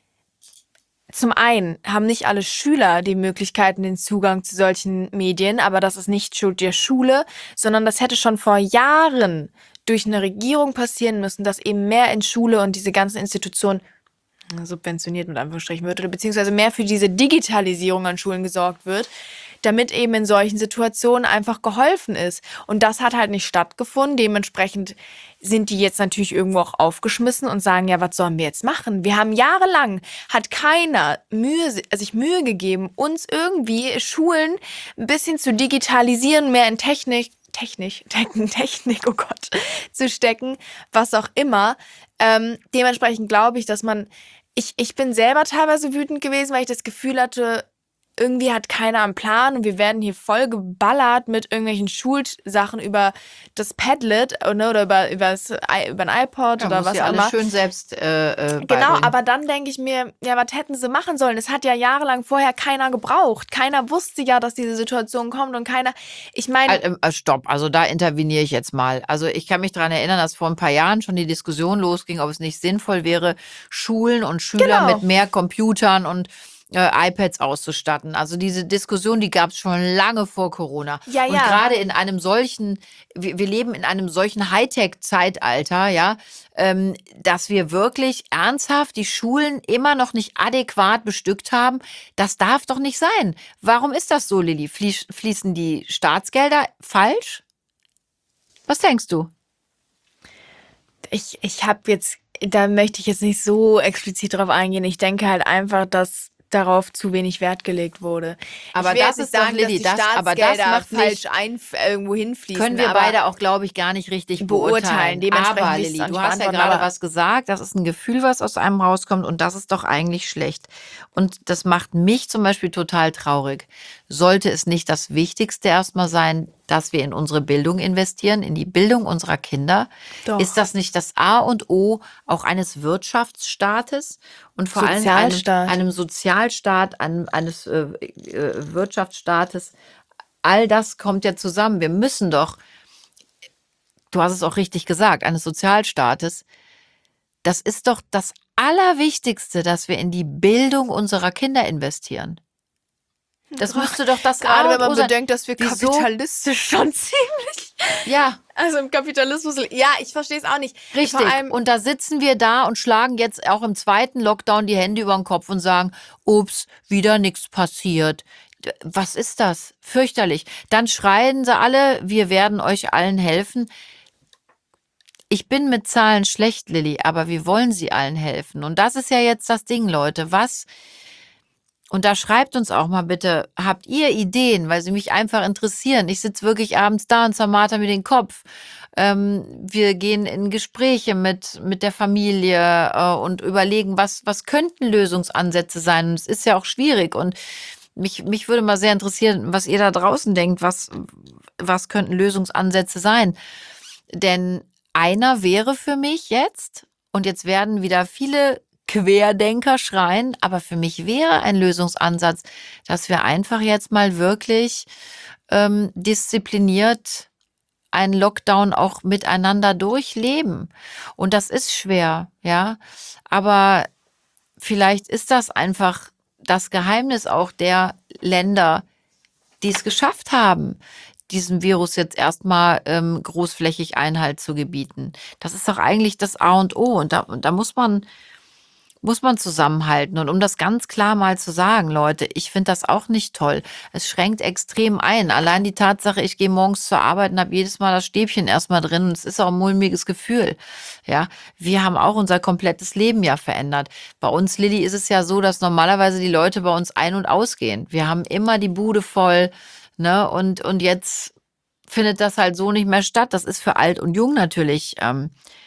zum einen haben nicht alle Schüler die Möglichkeiten, den Zugang zu solchen Medien, aber das ist nicht Schuld der Schule, sondern das hätte schon vor Jahren durch eine Regierung passieren müssen, dass eben mehr in Schule und diese ganzen Institutionen subventioniert mit Anführungsstrichen wird oder beziehungsweise mehr für diese Digitalisierung an Schulen gesorgt wird, damit eben in solchen Situationen einfach geholfen ist. Und das hat halt nicht stattgefunden. Dementsprechend sind die jetzt natürlich irgendwo auch aufgeschmissen und sagen, ja, was sollen wir jetzt machen? Wir haben jahrelang, hat keiner Mühe, sich Mühe gegeben, uns irgendwie Schulen ein bisschen zu digitalisieren, mehr in Technik, Technik, Technik, Technik, oh Gott, zu stecken, was auch immer. Ähm, dementsprechend glaube ich, dass man, ich, ich bin selber teilweise wütend gewesen, weil ich das Gefühl hatte, irgendwie hat keiner einen Plan und wir werden hier voll geballert mit irgendwelchen Schulsachen über das Padlet oder, oder über, über, das, I- über ein iPod Ja, oder muss was ja auch alles immer. schön selbst äh, äh, Genau, beibringen. aber dann denke ich mir, ja, was hätten sie machen sollen? Es hat ja jahrelang vorher keiner gebraucht. Keiner wusste ja, dass diese Situation kommt und keiner, ich meine, Halt, ähm, äh, stopp, also da interveniere ich jetzt mal. Also ich kann mich daran erinnern, dass vor ein paar Jahren schon die Diskussion losging, ob es nicht sinnvoll wäre, Schulen und Schüler Genau. mit mehr Computern und äh, iPads auszustatten. Also diese Diskussion, die gab es schon lange vor Corona. Ja, und ja. gerade in einem solchen, wir, wir leben in einem solchen Hightech-Zeitalter, ja, ähm, dass wir wirklich ernsthaft die Schulen immer noch nicht adäquat bestückt haben. Das darf doch nicht sein. Warum ist das so, Lilly? Fließ, fließen die Staatsgelder falsch? Was denkst du? ich, ich habe jetzt, da möchte ich jetzt nicht so explizit drauf eingehen. Ich denke halt einfach, dass darauf zu wenig Wert gelegt wurde. Aber ich will das jetzt nicht ist doch, sagen, Lilly, dass die das- aber das Staatsgelder macht falsch ein, irgendwo hinfließen. Können wir aber beide auch, glaube ich, gar nicht richtig beurteilen. beurteilen. Dementsprechend Aber will ich's Lilly, auch du nicht hast ja beantworten, gerade aber- was gesagt, das ist ein Gefühl, was aus einem rauskommt und das ist doch eigentlich schlecht. Und das macht mich zum Beispiel total traurig. Sollte es nicht das Wichtigste erstmal sein, dass wir in unsere Bildung investieren, in die Bildung unserer Kinder? Doch. Ist das nicht das A und O auch eines Wirtschaftsstaates und vor allem einem, Sozialstaat. einem Sozialstaat, einem, eines äh, äh, Wirtschaftsstaates? All das kommt ja zusammen. Wir müssen doch, du hast es auch richtig gesagt, eines Sozialstaates, das ist doch das Allerwichtigste, dass wir in die Bildung unserer Kinder investieren. Das müsste doch das A Gerade wenn und O man sein. bedenkt, dass wir Wieso? kapitalistisch schon ziemlich. Ja, Also im Kapitalismus, ja, ich verstehe es auch nicht. Richtig. Vor allem, Und da sitzen wir da und schlagen jetzt auch im zweiten Lockdown die Hände über den Kopf und sagen, ups, wieder nichts passiert. D- Was ist das? Fürchterlich. Dann schreien sie alle, wir werden euch allen helfen. Ich bin mit Zahlen schlecht, Lilly, aber wir wollen sie allen helfen. Und das ist ja jetzt das Ding, Leute. Was? Und da schreibt uns auch mal bitte, habt ihr Ideen, weil sie mich einfach interessieren. Ich sitze wirklich abends da und zermarter mir den Kopf. Ähm, wir gehen in Gespräche mit, mit der Familie äh, und überlegen, was, was könnten Lösungsansätze sein. Und es ist ja auch schwierig. Und mich, mich würde mal sehr interessieren, was ihr da draußen denkt. Was, was könnten Lösungsansätze sein? Denn einer wäre für mich jetzt, und jetzt werden wieder viele Querdenker schreien, aber für mich wäre ein Lösungsansatz, dass wir einfach jetzt mal wirklich ähm, diszipliniert einen Lockdown auch miteinander durchleben. Und das ist schwer, ja. Aber vielleicht ist das einfach das Geheimnis auch der Länder, die es geschafft haben, diesem Virus jetzt erstmal ähm, großflächig Einhalt zu gebieten. Das ist doch eigentlich das A und O. Und da, und da muss man, muss man zusammenhalten. Und um das ganz klar mal zu sagen, Leute, ich finde das auch nicht toll. Es schränkt extrem ein. Allein die Tatsache, ich gehe morgens zur Arbeit und habe jedes Mal das Stäbchen erstmal drin. Und es ist auch ein mulmiges Gefühl. Ja, wir haben auch unser komplettes Leben ja verändert. Bei uns, Lilly, ist es ja so, dass normalerweise die Leute bei uns ein- und ausgehen. Wir haben immer die Bude voll, ne? Und, und jetzt findet das halt so nicht mehr statt. Das ist für alt und jung natürlich, ähm,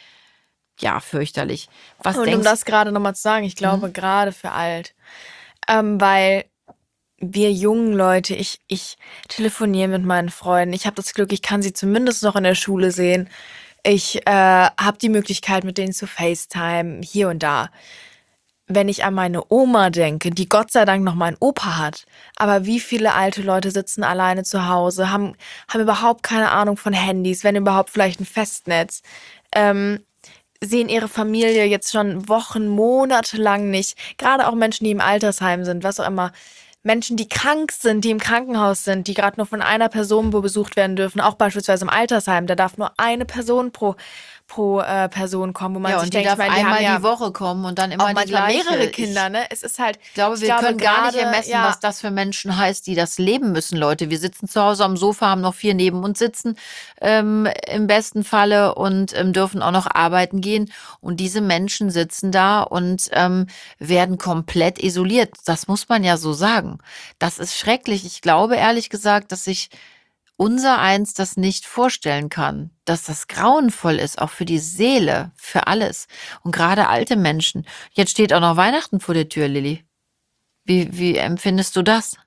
ja, fürchterlich. Was und um denkst das gerade nochmal zu sagen, ich glaube, gerade für alt, ähm, weil wir jungen Leute, ich, ich telefoniere mit meinen Freunden. Ich habe das Glück, ich kann sie zumindest noch in der Schule sehen. Ich äh, habe die Möglichkeit, mit denen zu FaceTime, hier und da. Wenn ich an meine Oma denke, die Gott sei Dank noch meinen Opa hat, aber wie viele alte Leute sitzen alleine zu Hause, haben, haben überhaupt keine Ahnung von Handys, wenn überhaupt vielleicht ein Festnetz, ähm, sehen ihre Familie jetzt schon Wochen, Monate lang nicht. Gerade auch Menschen, die im Altersheim sind, was auch immer. Menschen, die krank sind, die im Krankenhaus sind, die gerade nur von einer Person besucht werden dürfen, auch beispielsweise im Altersheim. Da darf nur eine Person pro, pro äh, Person kommen, wo man ja, sich und die denkt, ich darf meine, die einmal haben ja die Woche kommen und dann immer auch die manchmal gleiche. mehrere Ich- Kinder, ne? Es ist halt, Ich glaube, wir können gar nicht ermessen, ja, was das für Menschen heißt, die das leben müssen, Leute. Wir sitzen zu Hause am Sofa, haben noch vier neben uns sitzen, ähm, im besten Falle, und ähm, dürfen auch noch arbeiten gehen. Und diese Menschen sitzen da und ähm, werden komplett isoliert. Das muss man ja so sagen. Das ist schrecklich. Ich glaube ehrlich gesagt, dass sich unser Eins das nicht vorstellen kann, dass das grauenvoll ist, auch für die Seele, für alles. Und gerade alte Menschen. Jetzt steht auch noch Weihnachten vor der Tür, Lilly. Wie, wie empfindest du das?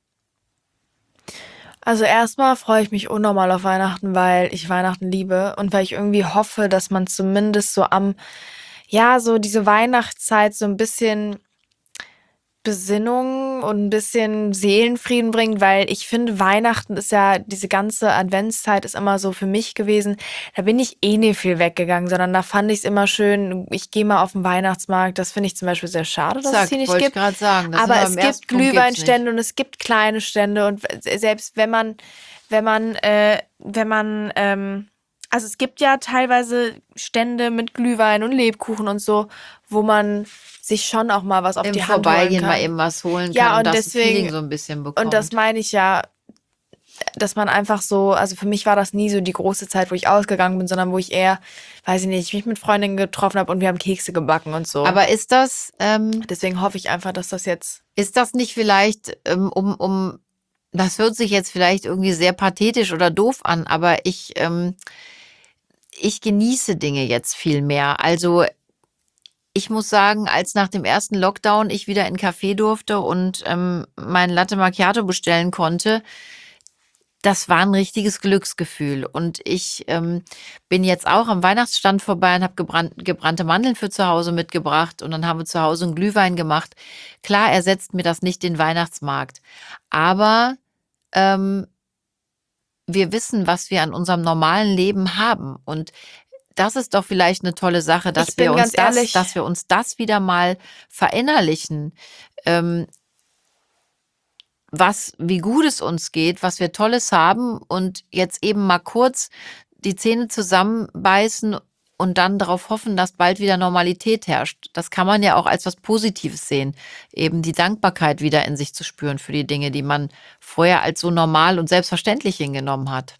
Also erstmal freue ich mich unnormal auf Weihnachten, weil ich Weihnachten liebe und weil ich irgendwie hoffe, dass man zumindest so am, ja, so diese Weihnachtszeit so ein bisschen Besinnung und ein bisschen Seelenfrieden bringt, weil ich finde, Weihnachten ist ja, diese ganze Adventszeit ist immer so für mich gewesen, da bin ich eh nicht viel weggegangen, sondern da fand ich es immer schön, ich gehe mal auf den Weihnachtsmarkt, das finde ich zum Beispiel sehr schade, dass es Zack, hier nicht wollte ich gibt. gerade sagen. Das sind Aber wir es beim gibt ersten Punkt, gibt's nicht. Glühweinstände und es gibt kleine Stände und selbst wenn man, wenn man, äh, wenn man, ähm, also es gibt ja teilweise Stände mit Glühwein und Lebkuchen und so, wo man sich schon auch mal was auf Im die Hand holen Vorbeigehen kann. mal eben was holen Ja, kann und, und das deswegen- Feeling so ein bisschen bekommt. Und das meine ich ja, dass man einfach so, also für mich war das nie so die große Zeit, wo ich ausgegangen bin, sondern wo ich eher, weiß ich nicht, mich mit Freundinnen getroffen habe und wir haben Kekse gebacken und so. Aber ist das, ähm, deswegen hoffe ich einfach, dass das jetzt ist das nicht vielleicht, ähm, um, um, das hört sich jetzt vielleicht irgendwie sehr pathetisch oder doof an, aber ich, ähm, ich genieße Dinge jetzt viel mehr. Also ich muss sagen, als nach dem ersten Lockdown ich wieder in einen Café durfte und ähm, mein Latte Macchiato bestellen konnte, das war ein richtiges Glücksgefühl. Und ich ähm, bin jetzt auch am Weihnachtsstand vorbei und habe gebrannt, gebrannte Mandeln für zu Hause mitgebracht. Und dann haben wir zu Hause einen Glühwein gemacht. Klar ersetzt mir das nicht den Weihnachtsmarkt. Aber ähm, wir wissen, was wir an unserem normalen Leben haben. Und das ist doch vielleicht eine tolle Sache, dass Ich bin wir uns ganz das, ehrlich- dass wir uns das wieder mal verinnerlichen. Ähm, was, wie gut es uns geht, was wir Tolles haben und jetzt eben mal kurz die Zähne zusammenbeißen und dann darauf hoffen, dass bald wieder Normalität herrscht. Das kann man ja auch als was Positives sehen, eben die Dankbarkeit wieder in sich zu spüren für die Dinge, die man vorher als so normal und selbstverständlich hingenommen hat.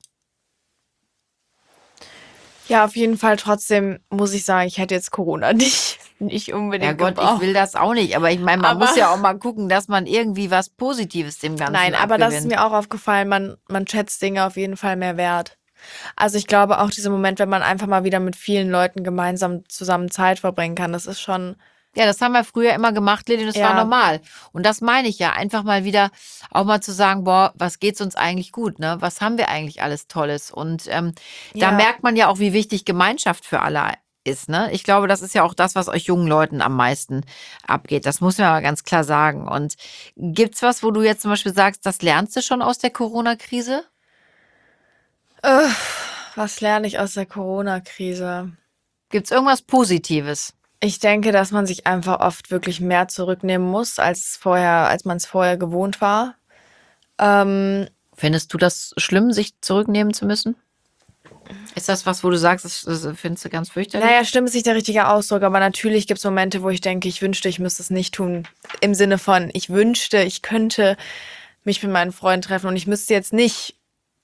Ja, auf jeden Fall. Trotzdem muss ich sagen, ich hätte jetzt Corona nicht, nicht Ja unbedingt Gott, ich gebraucht. will das auch nicht, aber ich meine, man Aber- muss ja auch mal gucken, dass man irgendwie was Positives dem Ganzen Nein, aber das ist abgewinnt. mir auch aufgefallen, man, man schätzt Dinge auf jeden Fall mehr wert. Also ich glaube auch dieser Moment, wenn man einfach mal wieder mit vielen Leuten gemeinsam zusammen Zeit verbringen kann, das ist schon, Ja, das haben wir früher immer gemacht, Lilly, und das war Ja. normal. Und das meine ich ja, einfach mal wieder auch mal zu sagen, boah, was geht's uns eigentlich gut, ne? Was haben wir eigentlich alles Tolles? Und ähm, da Ja. merkt man ja auch, wie wichtig Gemeinschaft für alle ist, ne? Ich glaube, das ist ja auch das, was euch jungen Leuten am meisten abgeht. Das muss man aber ganz klar sagen. Und gibt's was, wo du jetzt zum Beispiel sagst, das lernst du schon aus der Corona-Krise? äh, was lerne ich aus der Corona-Krise? Gibt's irgendwas Positives? Ich denke, dass man sich einfach oft wirklich mehr zurücknehmen muss, als vorher, als man es vorher gewohnt war. Ähm, Findest du das schlimm, sich zurücknehmen zu müssen? Ist das was, wo du sagst, das, das findest du ganz fürchterlich? Naja, stimmt ist nicht der richtige Ausdruck, aber natürlich gibt es Momente, wo ich denke, ich wünschte, ich müsste es nicht tun. Im Sinne von, ich wünschte, ich könnte mich mit meinen Freunden treffen und ich müsste jetzt nicht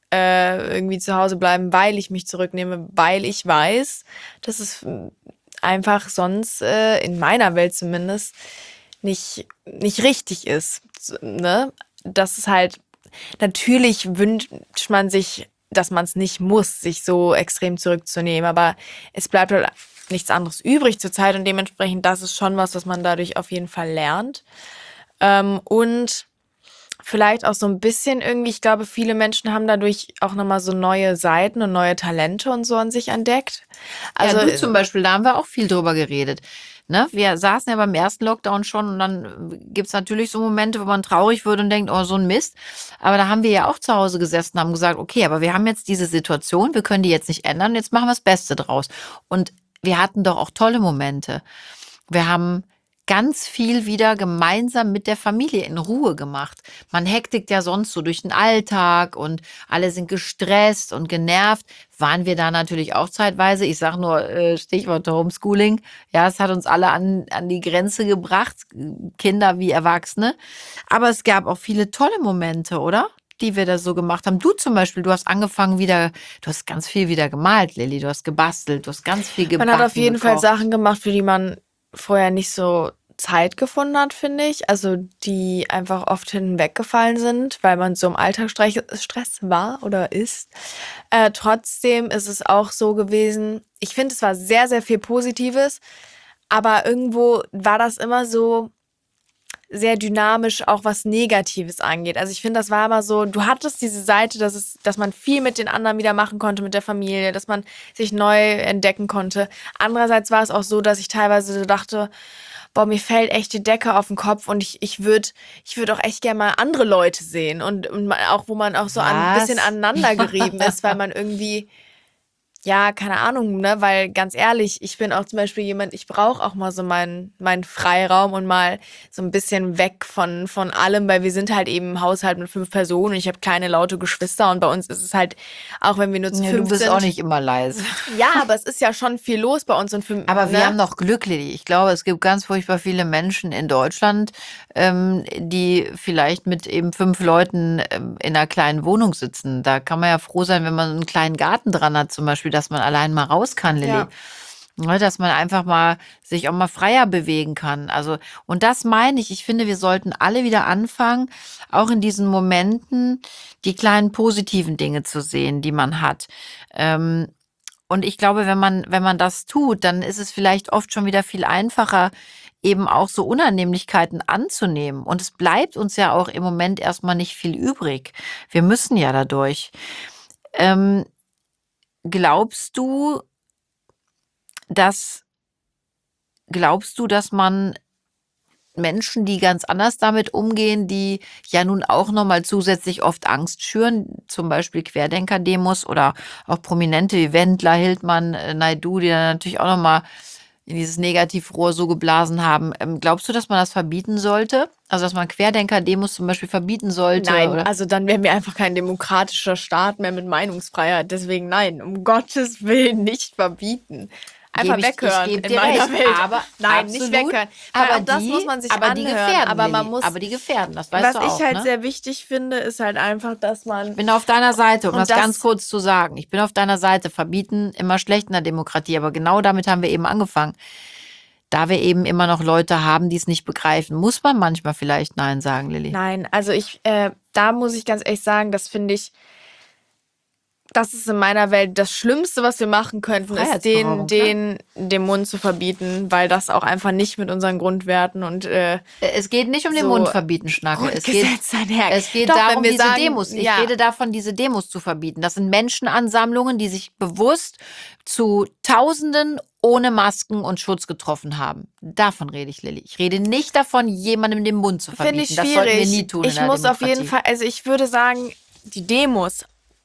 äh, irgendwie zu Hause bleiben, weil ich mich zurücknehme, weil ich weiß, dass es mm, einfach sonst, äh, in meiner Welt zumindest, nicht, nicht richtig ist. So, ne? Das ist halt, natürlich wünscht man sich, dass man es nicht muss, sich so extrem zurückzunehmen, aber es bleibt halt nichts anderes übrig zurzeit und dementsprechend, das ist schon was, was man dadurch auf jeden Fall lernt. Ähm, und vielleicht auch so ein bisschen irgendwie, ich glaube, viele Menschen haben dadurch auch nochmal so neue Seiten und neue Talente und so an sich entdeckt. Also, ja, du zum Beispiel, da haben wir auch viel drüber geredet. Ne? Wir saßen ja beim ersten Lockdown schon und dann gibt's natürlich so Momente, wo man traurig wird und denkt, oh, so ein Mist. Aber da haben wir ja auch zu Hause gesessen und haben gesagt, okay, aber wir haben jetzt diese Situation, wir können die jetzt nicht ändern, jetzt machen wir das Beste draus. Und wir hatten doch auch tolle Momente. Wir haben ganz viel wieder gemeinsam mit der Familie in Ruhe gemacht. Man hektigt ja sonst so durch den Alltag und alle sind gestresst und genervt. Waren wir da natürlich auch zeitweise. Ich sage nur äh, Stichwort Homeschooling. Ja, es hat uns alle an, an die Grenze gebracht, Kinder wie Erwachsene. Aber es gab auch viele tolle Momente, oder? Die wir da so gemacht haben. Du zum Beispiel, du hast angefangen wieder, du hast ganz viel wieder gemalt, Lilly. Du hast gebastelt, du hast ganz viel gebacken. man hat auf jeden Fall gekocht. Sachen gemacht, für die man vorher nicht so Zeit gefunden hat, finde ich. Also die einfach oft hinweggefallen sind, weil man so im Alltagsstress Stress war oder ist. Äh, trotzdem ist es auch so gewesen, ich finde, es war sehr, sehr viel Positives, aber irgendwo war das immer so sehr dynamisch, auch was Negatives angeht. Also ich finde, das war immer so, du hattest diese Seite, dass es, dass man viel mit den anderen wieder machen konnte, mit der Familie, dass man sich neu entdecken konnte. Andererseits war es auch so, dass ich teilweise so dachte, boah, mir fällt echt die Decke auf den Kopf und ich, ich würde ich würd auch echt gerne mal andere Leute sehen und, und mal auch, wo man auch so an, ein Was? bisschen aneinander gerieben ist, weil man irgendwie, ja, keine Ahnung, ne, weil ganz ehrlich, ich bin auch zum Beispiel jemand, ich brauche auch mal so meinen meinen Freiraum und mal so ein bisschen weg von, von allem, weil wir sind halt eben im Haushalt mit fünf Personen und ich habe kleine laute Geschwister und bei uns ist es halt, auch wenn wir nur zu Ja, fünf du bist sind. auch nicht immer leise. Ja, aber es ist ja schon viel los bei uns und für, Aber wir ne? haben noch Glück, Lilly. Ich glaube, es gibt ganz furchtbar viele Menschen in Deutschland, ähm, die vielleicht mit eben fünf Leuten ähm, in einer kleinen Wohnung sitzen. Da kann man ja froh sein, wenn man einen kleinen Garten dran hat, zum Beispiel, dass man allein mal raus kann, Lilly. Ja. Ne, dass man einfach mal sich auch mal freier bewegen kann. Also, und das meine ich. Ich finde, wir sollten alle wieder anfangen, auch in diesen Momenten die kleinen positiven Dinge zu sehen, die man hat. Ähm, und ich glaube, wenn man, wenn man das tut, dann ist es vielleicht oft schon wieder viel einfacher, eben auch so Unannehmlichkeiten anzunehmen. Und es bleibt uns ja auch im Moment erstmal nicht viel übrig. Wir müssen ja dadurch. Ähm, glaubst du, dass, glaubst du, dass man Menschen, die ganz anders damit umgehen, die ja nun auch nochmal zusätzlich oft Angst schüren, zum Beispiel Querdenker-Demos oder auch Prominente wie Wendler, Hildmann, äh, Naidu, die dann natürlich auch nochmal in dieses Negativrohr so geblasen haben. Ähm, glaubst du, dass man das verbieten sollte? Also, dass man Querdenker-Demos zum Beispiel verbieten sollte? Nein, Oder? also dann wären wir einfach kein demokratischer Staat mehr mit Meinungsfreiheit. Deswegen nein, um Gottes Willen nicht verbieten. Einfach Geb ich- ich weghören geb in dir meiner recht, Welt. aber Nein, absolut, nicht weghören. Weil aber auch das die, muss man sich aber die anhören. gefährden, aber man Lilly. muss. aber die gefährden, das weißt Was du auch, ich halt ne? sehr wichtig finde, ist halt einfach, dass man. Ich bin auf deiner Seite, um Und das, das- ganz kurz zu sagen. Ich bin auf deiner Seite. Verbieten immer schlecht in der Demokratie, aber genau damit haben wir eben angefangen. Da wir eben immer noch Leute haben, die es nicht begreifen, muss man manchmal vielleicht Nein sagen, Lilly. Nein, also ich, äh, da muss ich ganz ehrlich sagen, das finde ich, das ist in meiner Welt das Schlimmste, was wir machen könnten, ist den, Freiheitsberaubung, den, den Mund zu verbieten, weil das auch einfach nicht mit unseren Grundwerten und äh, Es geht nicht um den So Mund verbieten, Schnacke. Es geht, Grundgesetz einher. es geht Doch, wenn darum, wir diese sagen, Demos. Ich ja. rede davon, diese Demos zu verbieten. Das sind Menschenansammlungen, die sich bewusst zu Tausenden ohne Masken und Schutz getroffen haben. Davon rede ich, Lilly. Ich rede nicht davon, jemandem den Mund zu verbieten. Finde ich Das schwierig. sollten wir nie tun in ich der muss auf Demokratie. jeden Fall, also ich würde sagen, die Demos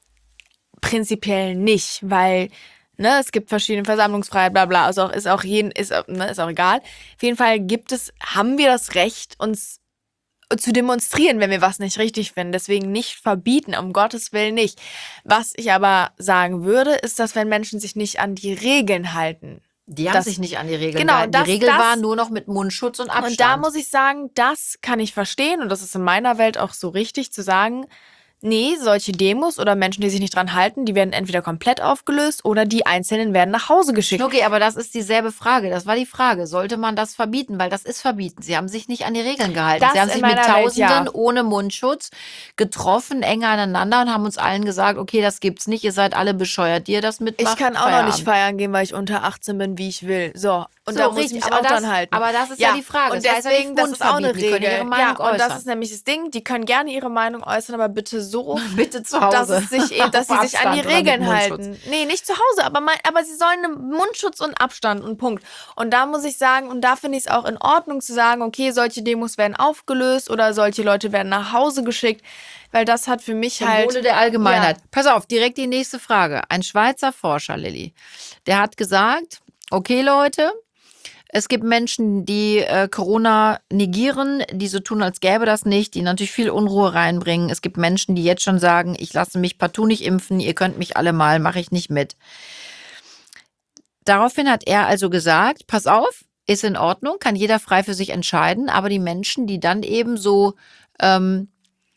prinzipiell nicht, weil ne, es gibt verschiedene Versammlungsfreiheit, bla bla, also auch, ist auch jeden, ist, ne, ist auch egal. Auf jeden Fall gibt es, haben wir das Recht, uns zu demonstrieren, wenn wir was nicht richtig finden. Deswegen nicht verbieten, um Gottes Willen nicht. Was ich aber sagen würde, ist, dass wenn Menschen sich nicht an die Regeln halten, Die haben das- sich nicht an die Regeln Genau, gehalten. das- die Regel das- war nur noch mit Mundschutz und Abstand. und da muss ich sagen, das kann ich verstehen und das ist in meiner Welt auch so richtig zu sagen, nee, solche Demos oder Menschen, die sich nicht dran halten, die werden entweder komplett aufgelöst oder die Einzelnen werden nach Hause geschickt. Okay, aber das ist dieselbe Frage. Das war die Frage. Sollte man das verbieten? Weil das ist verbieten. Sie haben sich nicht an die Regeln gehalten. Das Sie haben in sich mit meiner Welt, Tausenden ja. ohne Mundschutz getroffen, eng aneinander und haben uns allen gesagt, okay, das gibt's nicht. Ihr seid alle bescheuert, die ihr das mitmacht. Ich kann auch noch Feierabend. nicht feiern gehen, weil ich unter achtzehn bin, wie ich will. So, und So, da muss richtig, ich mich aber auch das- dran halten. aber das ist ja die Frage. Und Das heißt ja deswegen, nicht das ist auch eine Mund verbieten. Die können Regel. ihre Meinung ja, und das äußern. ist nämlich das Ding, die können gerne ihre Meinung äußern, aber bitte so, Bitte zu Hause. dass, es sich, eh- dass sie Auf sich an die Abstand oder mit Regeln Mundschutz. halten. Nee, nicht zu Hause, aber, mein, aber sie sollen einen Mundschutz und Abstand und Punkt. Und da muss ich sagen, und da finde ich es auch in Ordnung zu sagen, okay, solche Demos werden aufgelöst oder solche Leute werden nach Hause geschickt, weil das hat für mich Zum halt... Wohle der Allgemeinheit. Pass auf, direkt die nächste Frage. Ein Schweizer Forscher, Lilly, der hat gesagt, okay Leute, es gibt Menschen, die äh, Corona negieren, die so tun, als gäbe das nicht, die natürlich viel Unruhe reinbringen. Es gibt Menschen, die jetzt schon sagen, ich lasse mich partout nicht impfen, ihr könnt mich alle mal, mache ich nicht mit. Daraufhin hat er also gesagt, pass auf, ist in Ordnung, kann jeder frei für sich entscheiden, aber die Menschen, die dann eben so ähm,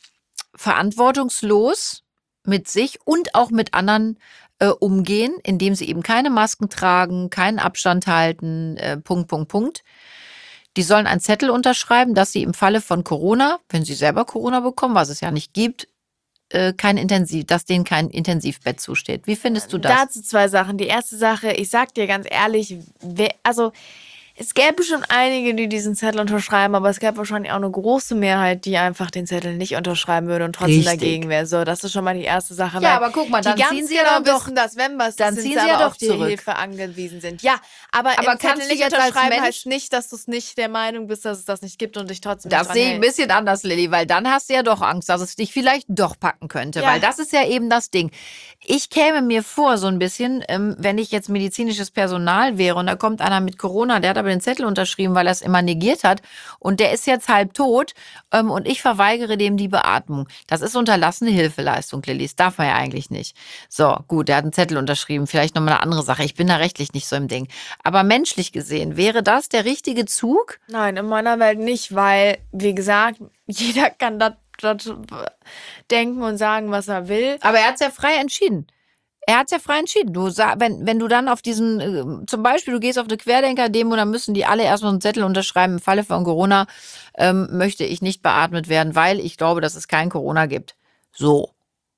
verantwortungslos mit sich und auch mit anderen äh, umgehen, indem sie eben keine Masken tragen, keinen Abstand halten, äh, Punkt, Punkt, Punkt. Die sollen einen Zettel unterschreiben, dass sie im Falle von Corona, wenn sie selber Corona bekommen, was es ja nicht gibt, äh, kein Intensiv, dass denen kein Intensivbett zusteht. Wie findest du das? Dazu zwei Sachen. Die erste Sache, ich sag dir ganz ehrlich, wer, also es gäbe schon einige, die diesen Zettel unterschreiben, aber es gäbe wahrscheinlich auch eine große Mehrheit, die einfach den Zettel nicht unterschreiben würde und trotzdem Richtig. dagegen wäre. So, das ist schon mal die erste Sache. Ja, weil aber guck mal, die dann ganz ziehen sie genau ja doch- wissen, dass wenn was dann sind ziehen sie sie ja aber doch auf die zurück. Hilfe angewiesen sind. Ja, aber, Aber im kannst Zettel du nicht jetzt als unterschreiben Mensch- heißt nicht, dass du es nicht der Meinung bist, dass es das nicht gibt und dich trotzdem Das nicht dran sehe ich ein hältst. bisschen anders, Lilly, weil dann hast du ja doch Angst, dass es dich vielleicht doch packen könnte. Ja. Weil das ist ja eben das Ding. Ich käme mir vor, so ein bisschen, ähm, wenn ich jetzt medizinisches Personal wäre und da kommt einer mit Corona, der hat aber den Zettel unterschrieben, weil er es immer negiert hat und der ist jetzt halb tot ähm, und ich verweigere dem die Beatmung. Das ist unterlassene Hilfeleistung, Lilly. Das darf man ja eigentlich nicht. So, gut, der hat einen Zettel unterschrieben. Vielleicht nochmal eine andere Sache. Ich bin da rechtlich nicht so im Ding. Aber menschlich gesehen, wäre das der richtige Zug? Nein, in meiner Welt nicht, weil, wie gesagt, jeder kann das das denken und sagen, was er will. Aber er hat es ja frei entschieden. Er hat es ja frei entschieden. Du sa- wenn, wenn du dann auf diesen, äh, zum Beispiel, du gehst auf eine Querdenker-Demo, dann müssen die alle erstmal einen Zettel unterschreiben. Im Falle von Corona ähm, möchte ich nicht beatmet werden, weil ich glaube, dass es kein Corona gibt. So.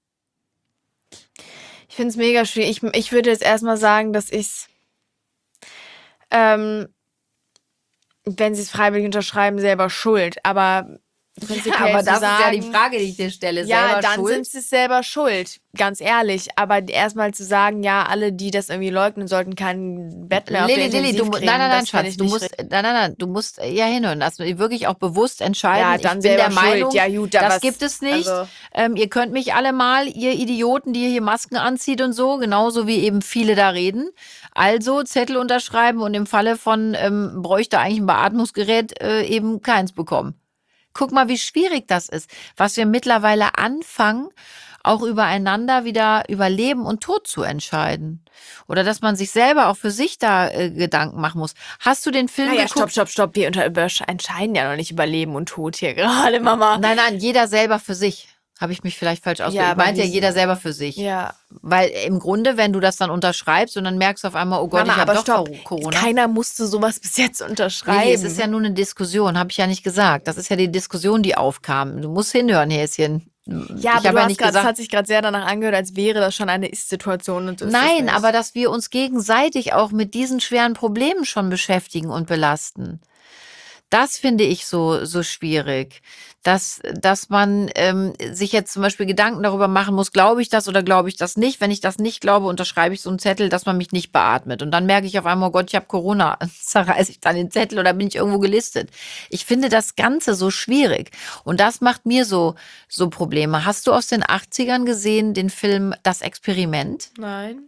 Ich finde es mega schwierig. Ich, ich würde jetzt erstmal sagen, dass ich ähm, wenn sie es freiwillig unterschreiben, selber schuld. Aber prinzipiell Aber zu das sagen, ist ja die Frage, die ich dir stelle. ja, Selber dann schuld? sind sie selber schuld, ganz ehrlich. Aber erstmal zu sagen, ja, alle, die das irgendwie leugnen, sollten kein Bett mehr auf der Lilly, Lilly, du Intensiv mu- kriegen. nein, nein, nein, das finde Schatz, ich du nicht musst, richtig. nein, nein, nein, du musst ja hinhören, dass wir wirklich auch bewusst entscheiden. Ja, Ich dann bin der selber schuld. Meinung, Ja, gut, aber das was- gibt es nicht. also- ähm, ihr könnt mich alle mal, ihr Idioten, die ihr hier Masken anzieht und so, genauso wie eben viele da reden. Also Zettel unterschreiben und im Falle von ähm, bräuchte eigentlich ein Beatmungsgerät äh, eben keins bekommen. Guck mal, wie schwierig das ist, was wir mittlerweile anfangen, auch übereinander wieder über Leben und Tod zu entscheiden. Oder dass man sich selber auch für sich da äh, Gedanken machen muss. Hast du den Film Naja, geguckt? stopp, stopp, stopp. Wir unter, über, entscheiden ja noch nicht über Leben und Tod hier gerade, Mama. Nein, nein, jeder selber für sich. Habe ich mich vielleicht falsch ausgedrückt. Ich aber meinte ja wie- jeder selber für sich. Ja, Weil im Grunde, wenn du das dann unterschreibst und dann merkst du auf einmal, oh Gott, Mama, ich habe aber doch stopp. Corona. Keiner musste sowas bis jetzt unterschreiben. Lilly, es ist ja nur eine Diskussion, habe ich ja nicht gesagt. Das ist ja die Diskussion, die aufkam. Du musst hinhören, Häschen. ja, ich aber habe du ja hast nicht grad, das gesagt. hat sich gerade sehr danach angehört, als wäre das schon eine Ist-Situation. und ist es Nein, nicht. aber dass wir uns gegenseitig auch mit diesen schweren Problemen schon beschäftigen und belasten. Das finde ich so, so schwierig, dass, dass man ähm, sich jetzt zum Beispiel Gedanken darüber machen muss, glaube ich das oder glaube ich das nicht. Wenn ich das nicht glaube, unterschreibe ich so einen Zettel, dass man mich nicht beatmet. Und dann merke ich auf einmal, oh Gott, ich habe Corona. Zerreiße ich dann den Zettel oder bin ich irgendwo gelistet? Ich finde das Ganze so schwierig. Und das macht mir so, so Probleme. Hast du aus den achtzigern gesehen, den Film Das Experiment? Nein.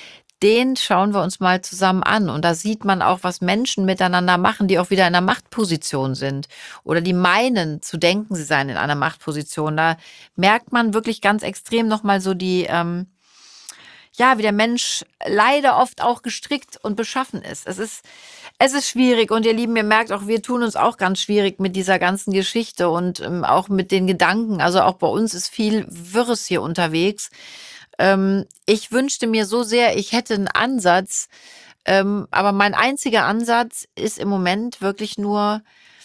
Den schauen wir uns mal zusammen an. Und da sieht man auch, was Menschen miteinander machen, die auch wieder in einer Machtposition sind. Oder die meinen zu denken, sie seien in einer Machtposition. Da merkt man wirklich ganz extrem nochmal so die, ähm, ja, wie der Mensch leider oft auch gestrickt und beschaffen ist. Es ist, es ist schwierig. Und ihr Lieben, ihr merkt auch, wir tun uns auch ganz schwierig mit dieser ganzen Geschichte und ähm, auch mit den Gedanken. Also auch bei uns ist viel Wirres hier unterwegs. Ähm, ich wünschte mir so sehr, ich hätte einen Ansatz, ähm, aber mein einziger Ansatz ist im Moment wirklich nur,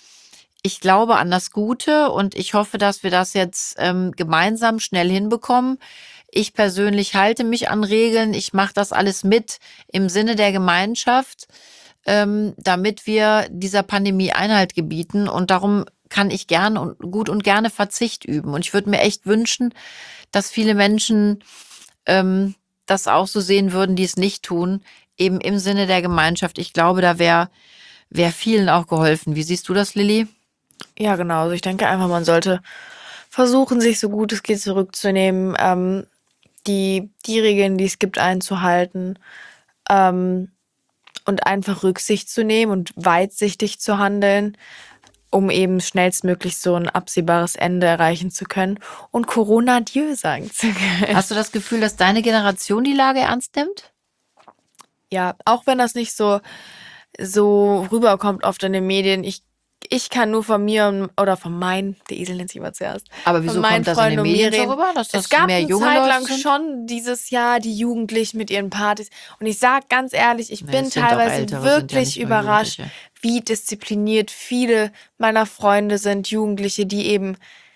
ich glaube an das Gute und ich hoffe, dass wir das jetzt ähm, gemeinsam schnell hinbekommen. Ich persönlich halte mich an Regeln, ich mache das alles mit im Sinne der Gemeinschaft, ähm, damit wir dieser Pandemie Einhalt gebieten und darum kann ich gerne und gut und gerne Verzicht üben. Und ich würde mir echt wünschen, dass viele Menschen ähm, das auch so sehen würden, die es nicht tun, eben im Sinne der Gemeinschaft. Ich glaube, da wäre wär vielen auch geholfen. Wie siehst du das, Lilly? Ja, genau. Also ich denke einfach, man sollte versuchen, sich so gut es geht zurückzunehmen, ähm, die, die Regeln, die es gibt, einzuhalten ähm, und einfach Rücksicht zu nehmen und weitsichtig zu handeln, um eben schnellstmöglich so ein absehbares Ende erreichen zu können und Corona Adieu sagen zu können. Hast du das Gefühl, dass deine Generation die Lage ernst nimmt? Ja, auch wenn das nicht so, so rüberkommt oft in den Medien. Ich, ich kann nur von mir und- oder von meinen, der Esel nennt sich immer zuerst. Aber wieso von meinen kommt das in den Freunden und mir Medien so reden. rüber, dass das Es gab mehr eine junge Zeit Leute lang sind? schon dieses Jahr die Jugendlichen mit ihren Partys. Und ich sag ganz ehrlich, ich Nee, bin es sind doch teilweise Ältere, sind ja wirklich nicht nur überrascht, Jugendliche. wie diszipliniert viele meiner Freunde sind, Jugendliche, die eben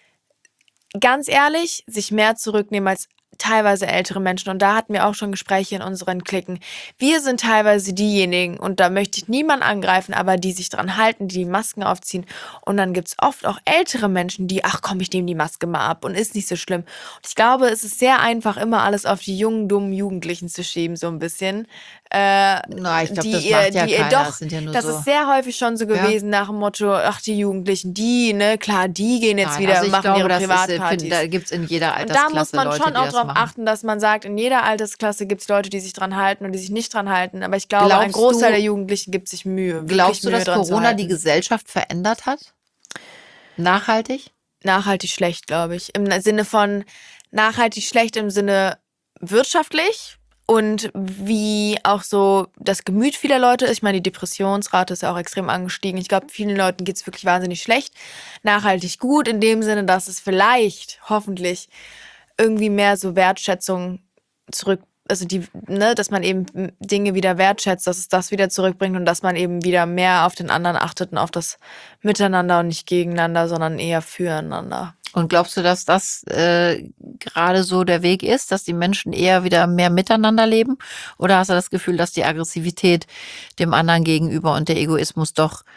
ganz ehrlich sich mehr zurücknehmen als teilweise ältere Menschen. Und da hatten wir auch schon Gespräche in unseren Klicken. Wir sind teilweise diejenigen, und da möchte ich niemanden angreifen, aber die sich dran halten, die die Masken aufziehen. Und dann gibt es oft auch ältere Menschen, die, ach komm, ich nehme die Maske mal ab und ist nicht so schlimm. Und ich glaube, es ist sehr einfach, immer alles auf die jungen, dummen Jugendlichen zu schieben, so ein bisschen. Äh, Na, ich glaube, die das ihr- macht ja die ihr keiner. doch- das sind ja nur das so. ist sehr häufig schon so gewesen, nach dem Motto, ach, die Jugendlichen, die, ne, klar, die gehen jetzt Nein, wieder also und ich machen glaube, ihre das ist, äh, Privatpartys. find, da gibt es in jeder Und da Altersklasse muss man Leute, schon die auch das darauf machen. achten, dass man sagt, in jeder Altersklasse gibt es Leute, die sich dran halten und die sich nicht dran halten. Aber ich glaube, ein Glaubst Großteil du- der Jugendlichen gibt sich Mühe. wirklich Glaubst du, Mühe dass dran zu Corona halten. die Gesellschaft verändert hat? Nachhaltig? Nachhaltig schlecht, glaube ich. Im Sinne von nachhaltig schlecht im Sinne wirtschaftlich und wie auch so das Gemüt vieler Leute ist. Ich meine, die Depressionsrate ist ja auch extrem angestiegen. Ich glaube, vielen Leuten geht es wirklich wahnsinnig schlecht. Nachhaltig gut in dem Sinne, dass es vielleicht, hoffentlich, irgendwie mehr so Wertschätzung zurück, also die, ne, dass man eben Dinge wieder wertschätzt, dass es das wieder zurückbringt und dass man eben wieder mehr auf den anderen achtet und auf das Miteinander und nicht gegeneinander, sondern eher füreinander. Und glaubst du, dass das äh, gerade so der Weg ist, dass die Menschen eher wieder mehr miteinander leben? Oder hast du das Gefühl, dass die Aggressivität dem anderen gegenüber und der Egoismus doch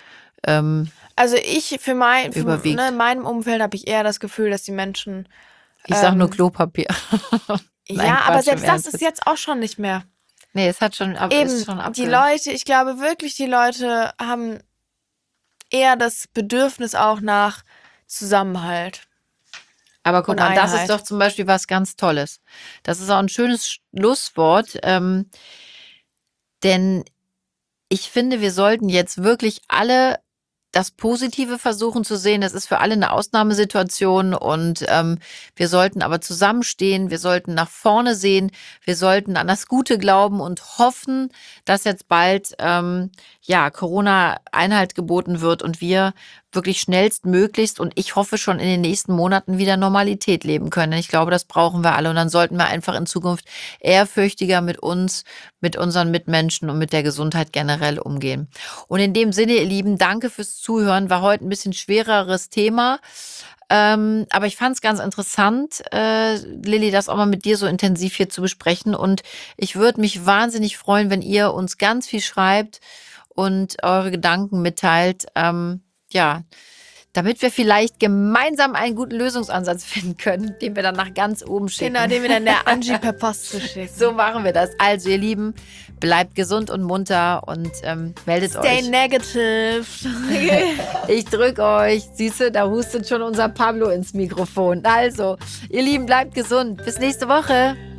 ähm, Also ich für mein, für, überwiegt. ne, in meinem Umfeld habe ich eher das Gefühl, dass die Menschen. Ich sag nur Ähm, Klopapier. Nein, ja, aber Quatsch, selbst im das Ernst. ist jetzt auch schon nicht mehr. Nee, es hat schon, ab, ist Eben, schon die abge... Leute, ich glaube wirklich, die Leute haben eher das Bedürfnis auch nach Zusammenhalt Aber guck und mal, das ist Einheit. doch zum Beispiel was ganz Tolles. Das ist auch ein schönes Schlusswort, ähm, denn ich finde, wir sollten jetzt wirklich alle das Positive versuchen zu sehen. Das ist für alle eine Ausnahmesituation und ähm, wir sollten aber zusammenstehen. Wir sollten nach vorne sehen. Wir sollten an das Gute glauben und hoffen, dass jetzt bald ähm, ja Corona Einhalt geboten wird und wir wirklich schnellstmöglichst und ich hoffe schon in den nächsten Monaten wieder Normalität leben können. Ich glaube, das brauchen wir alle und dann sollten wir einfach in Zukunft ehrfürchtiger mit uns, mit unseren Mitmenschen und mit der Gesundheit generell umgehen. Und in dem Sinne, ihr Lieben, danke fürs Zuhören. War heute ein bisschen schwereres Thema. Ähm, aber ich fand es ganz interessant, äh, Lilly, das auch mal mit dir so intensiv hier zu besprechen. Und ich würde mich wahnsinnig freuen, wenn ihr uns ganz viel schreibt und eure Gedanken mitteilt. Ähm, ja, damit wir vielleicht gemeinsam einen guten Lösungsansatz finden können, den wir dann nach ganz oben schicken. Genau, den wir dann der Angie per Post zu schicken. So machen wir das. Also, ihr Lieben, bleibt gesund und munter und ähm, meldet Stay euch. negative. Ich drück euch. Siehst du, da hustet schon unser Pablo ins Mikrofon. Also, ihr Lieben, bleibt gesund. Bis nächste Woche.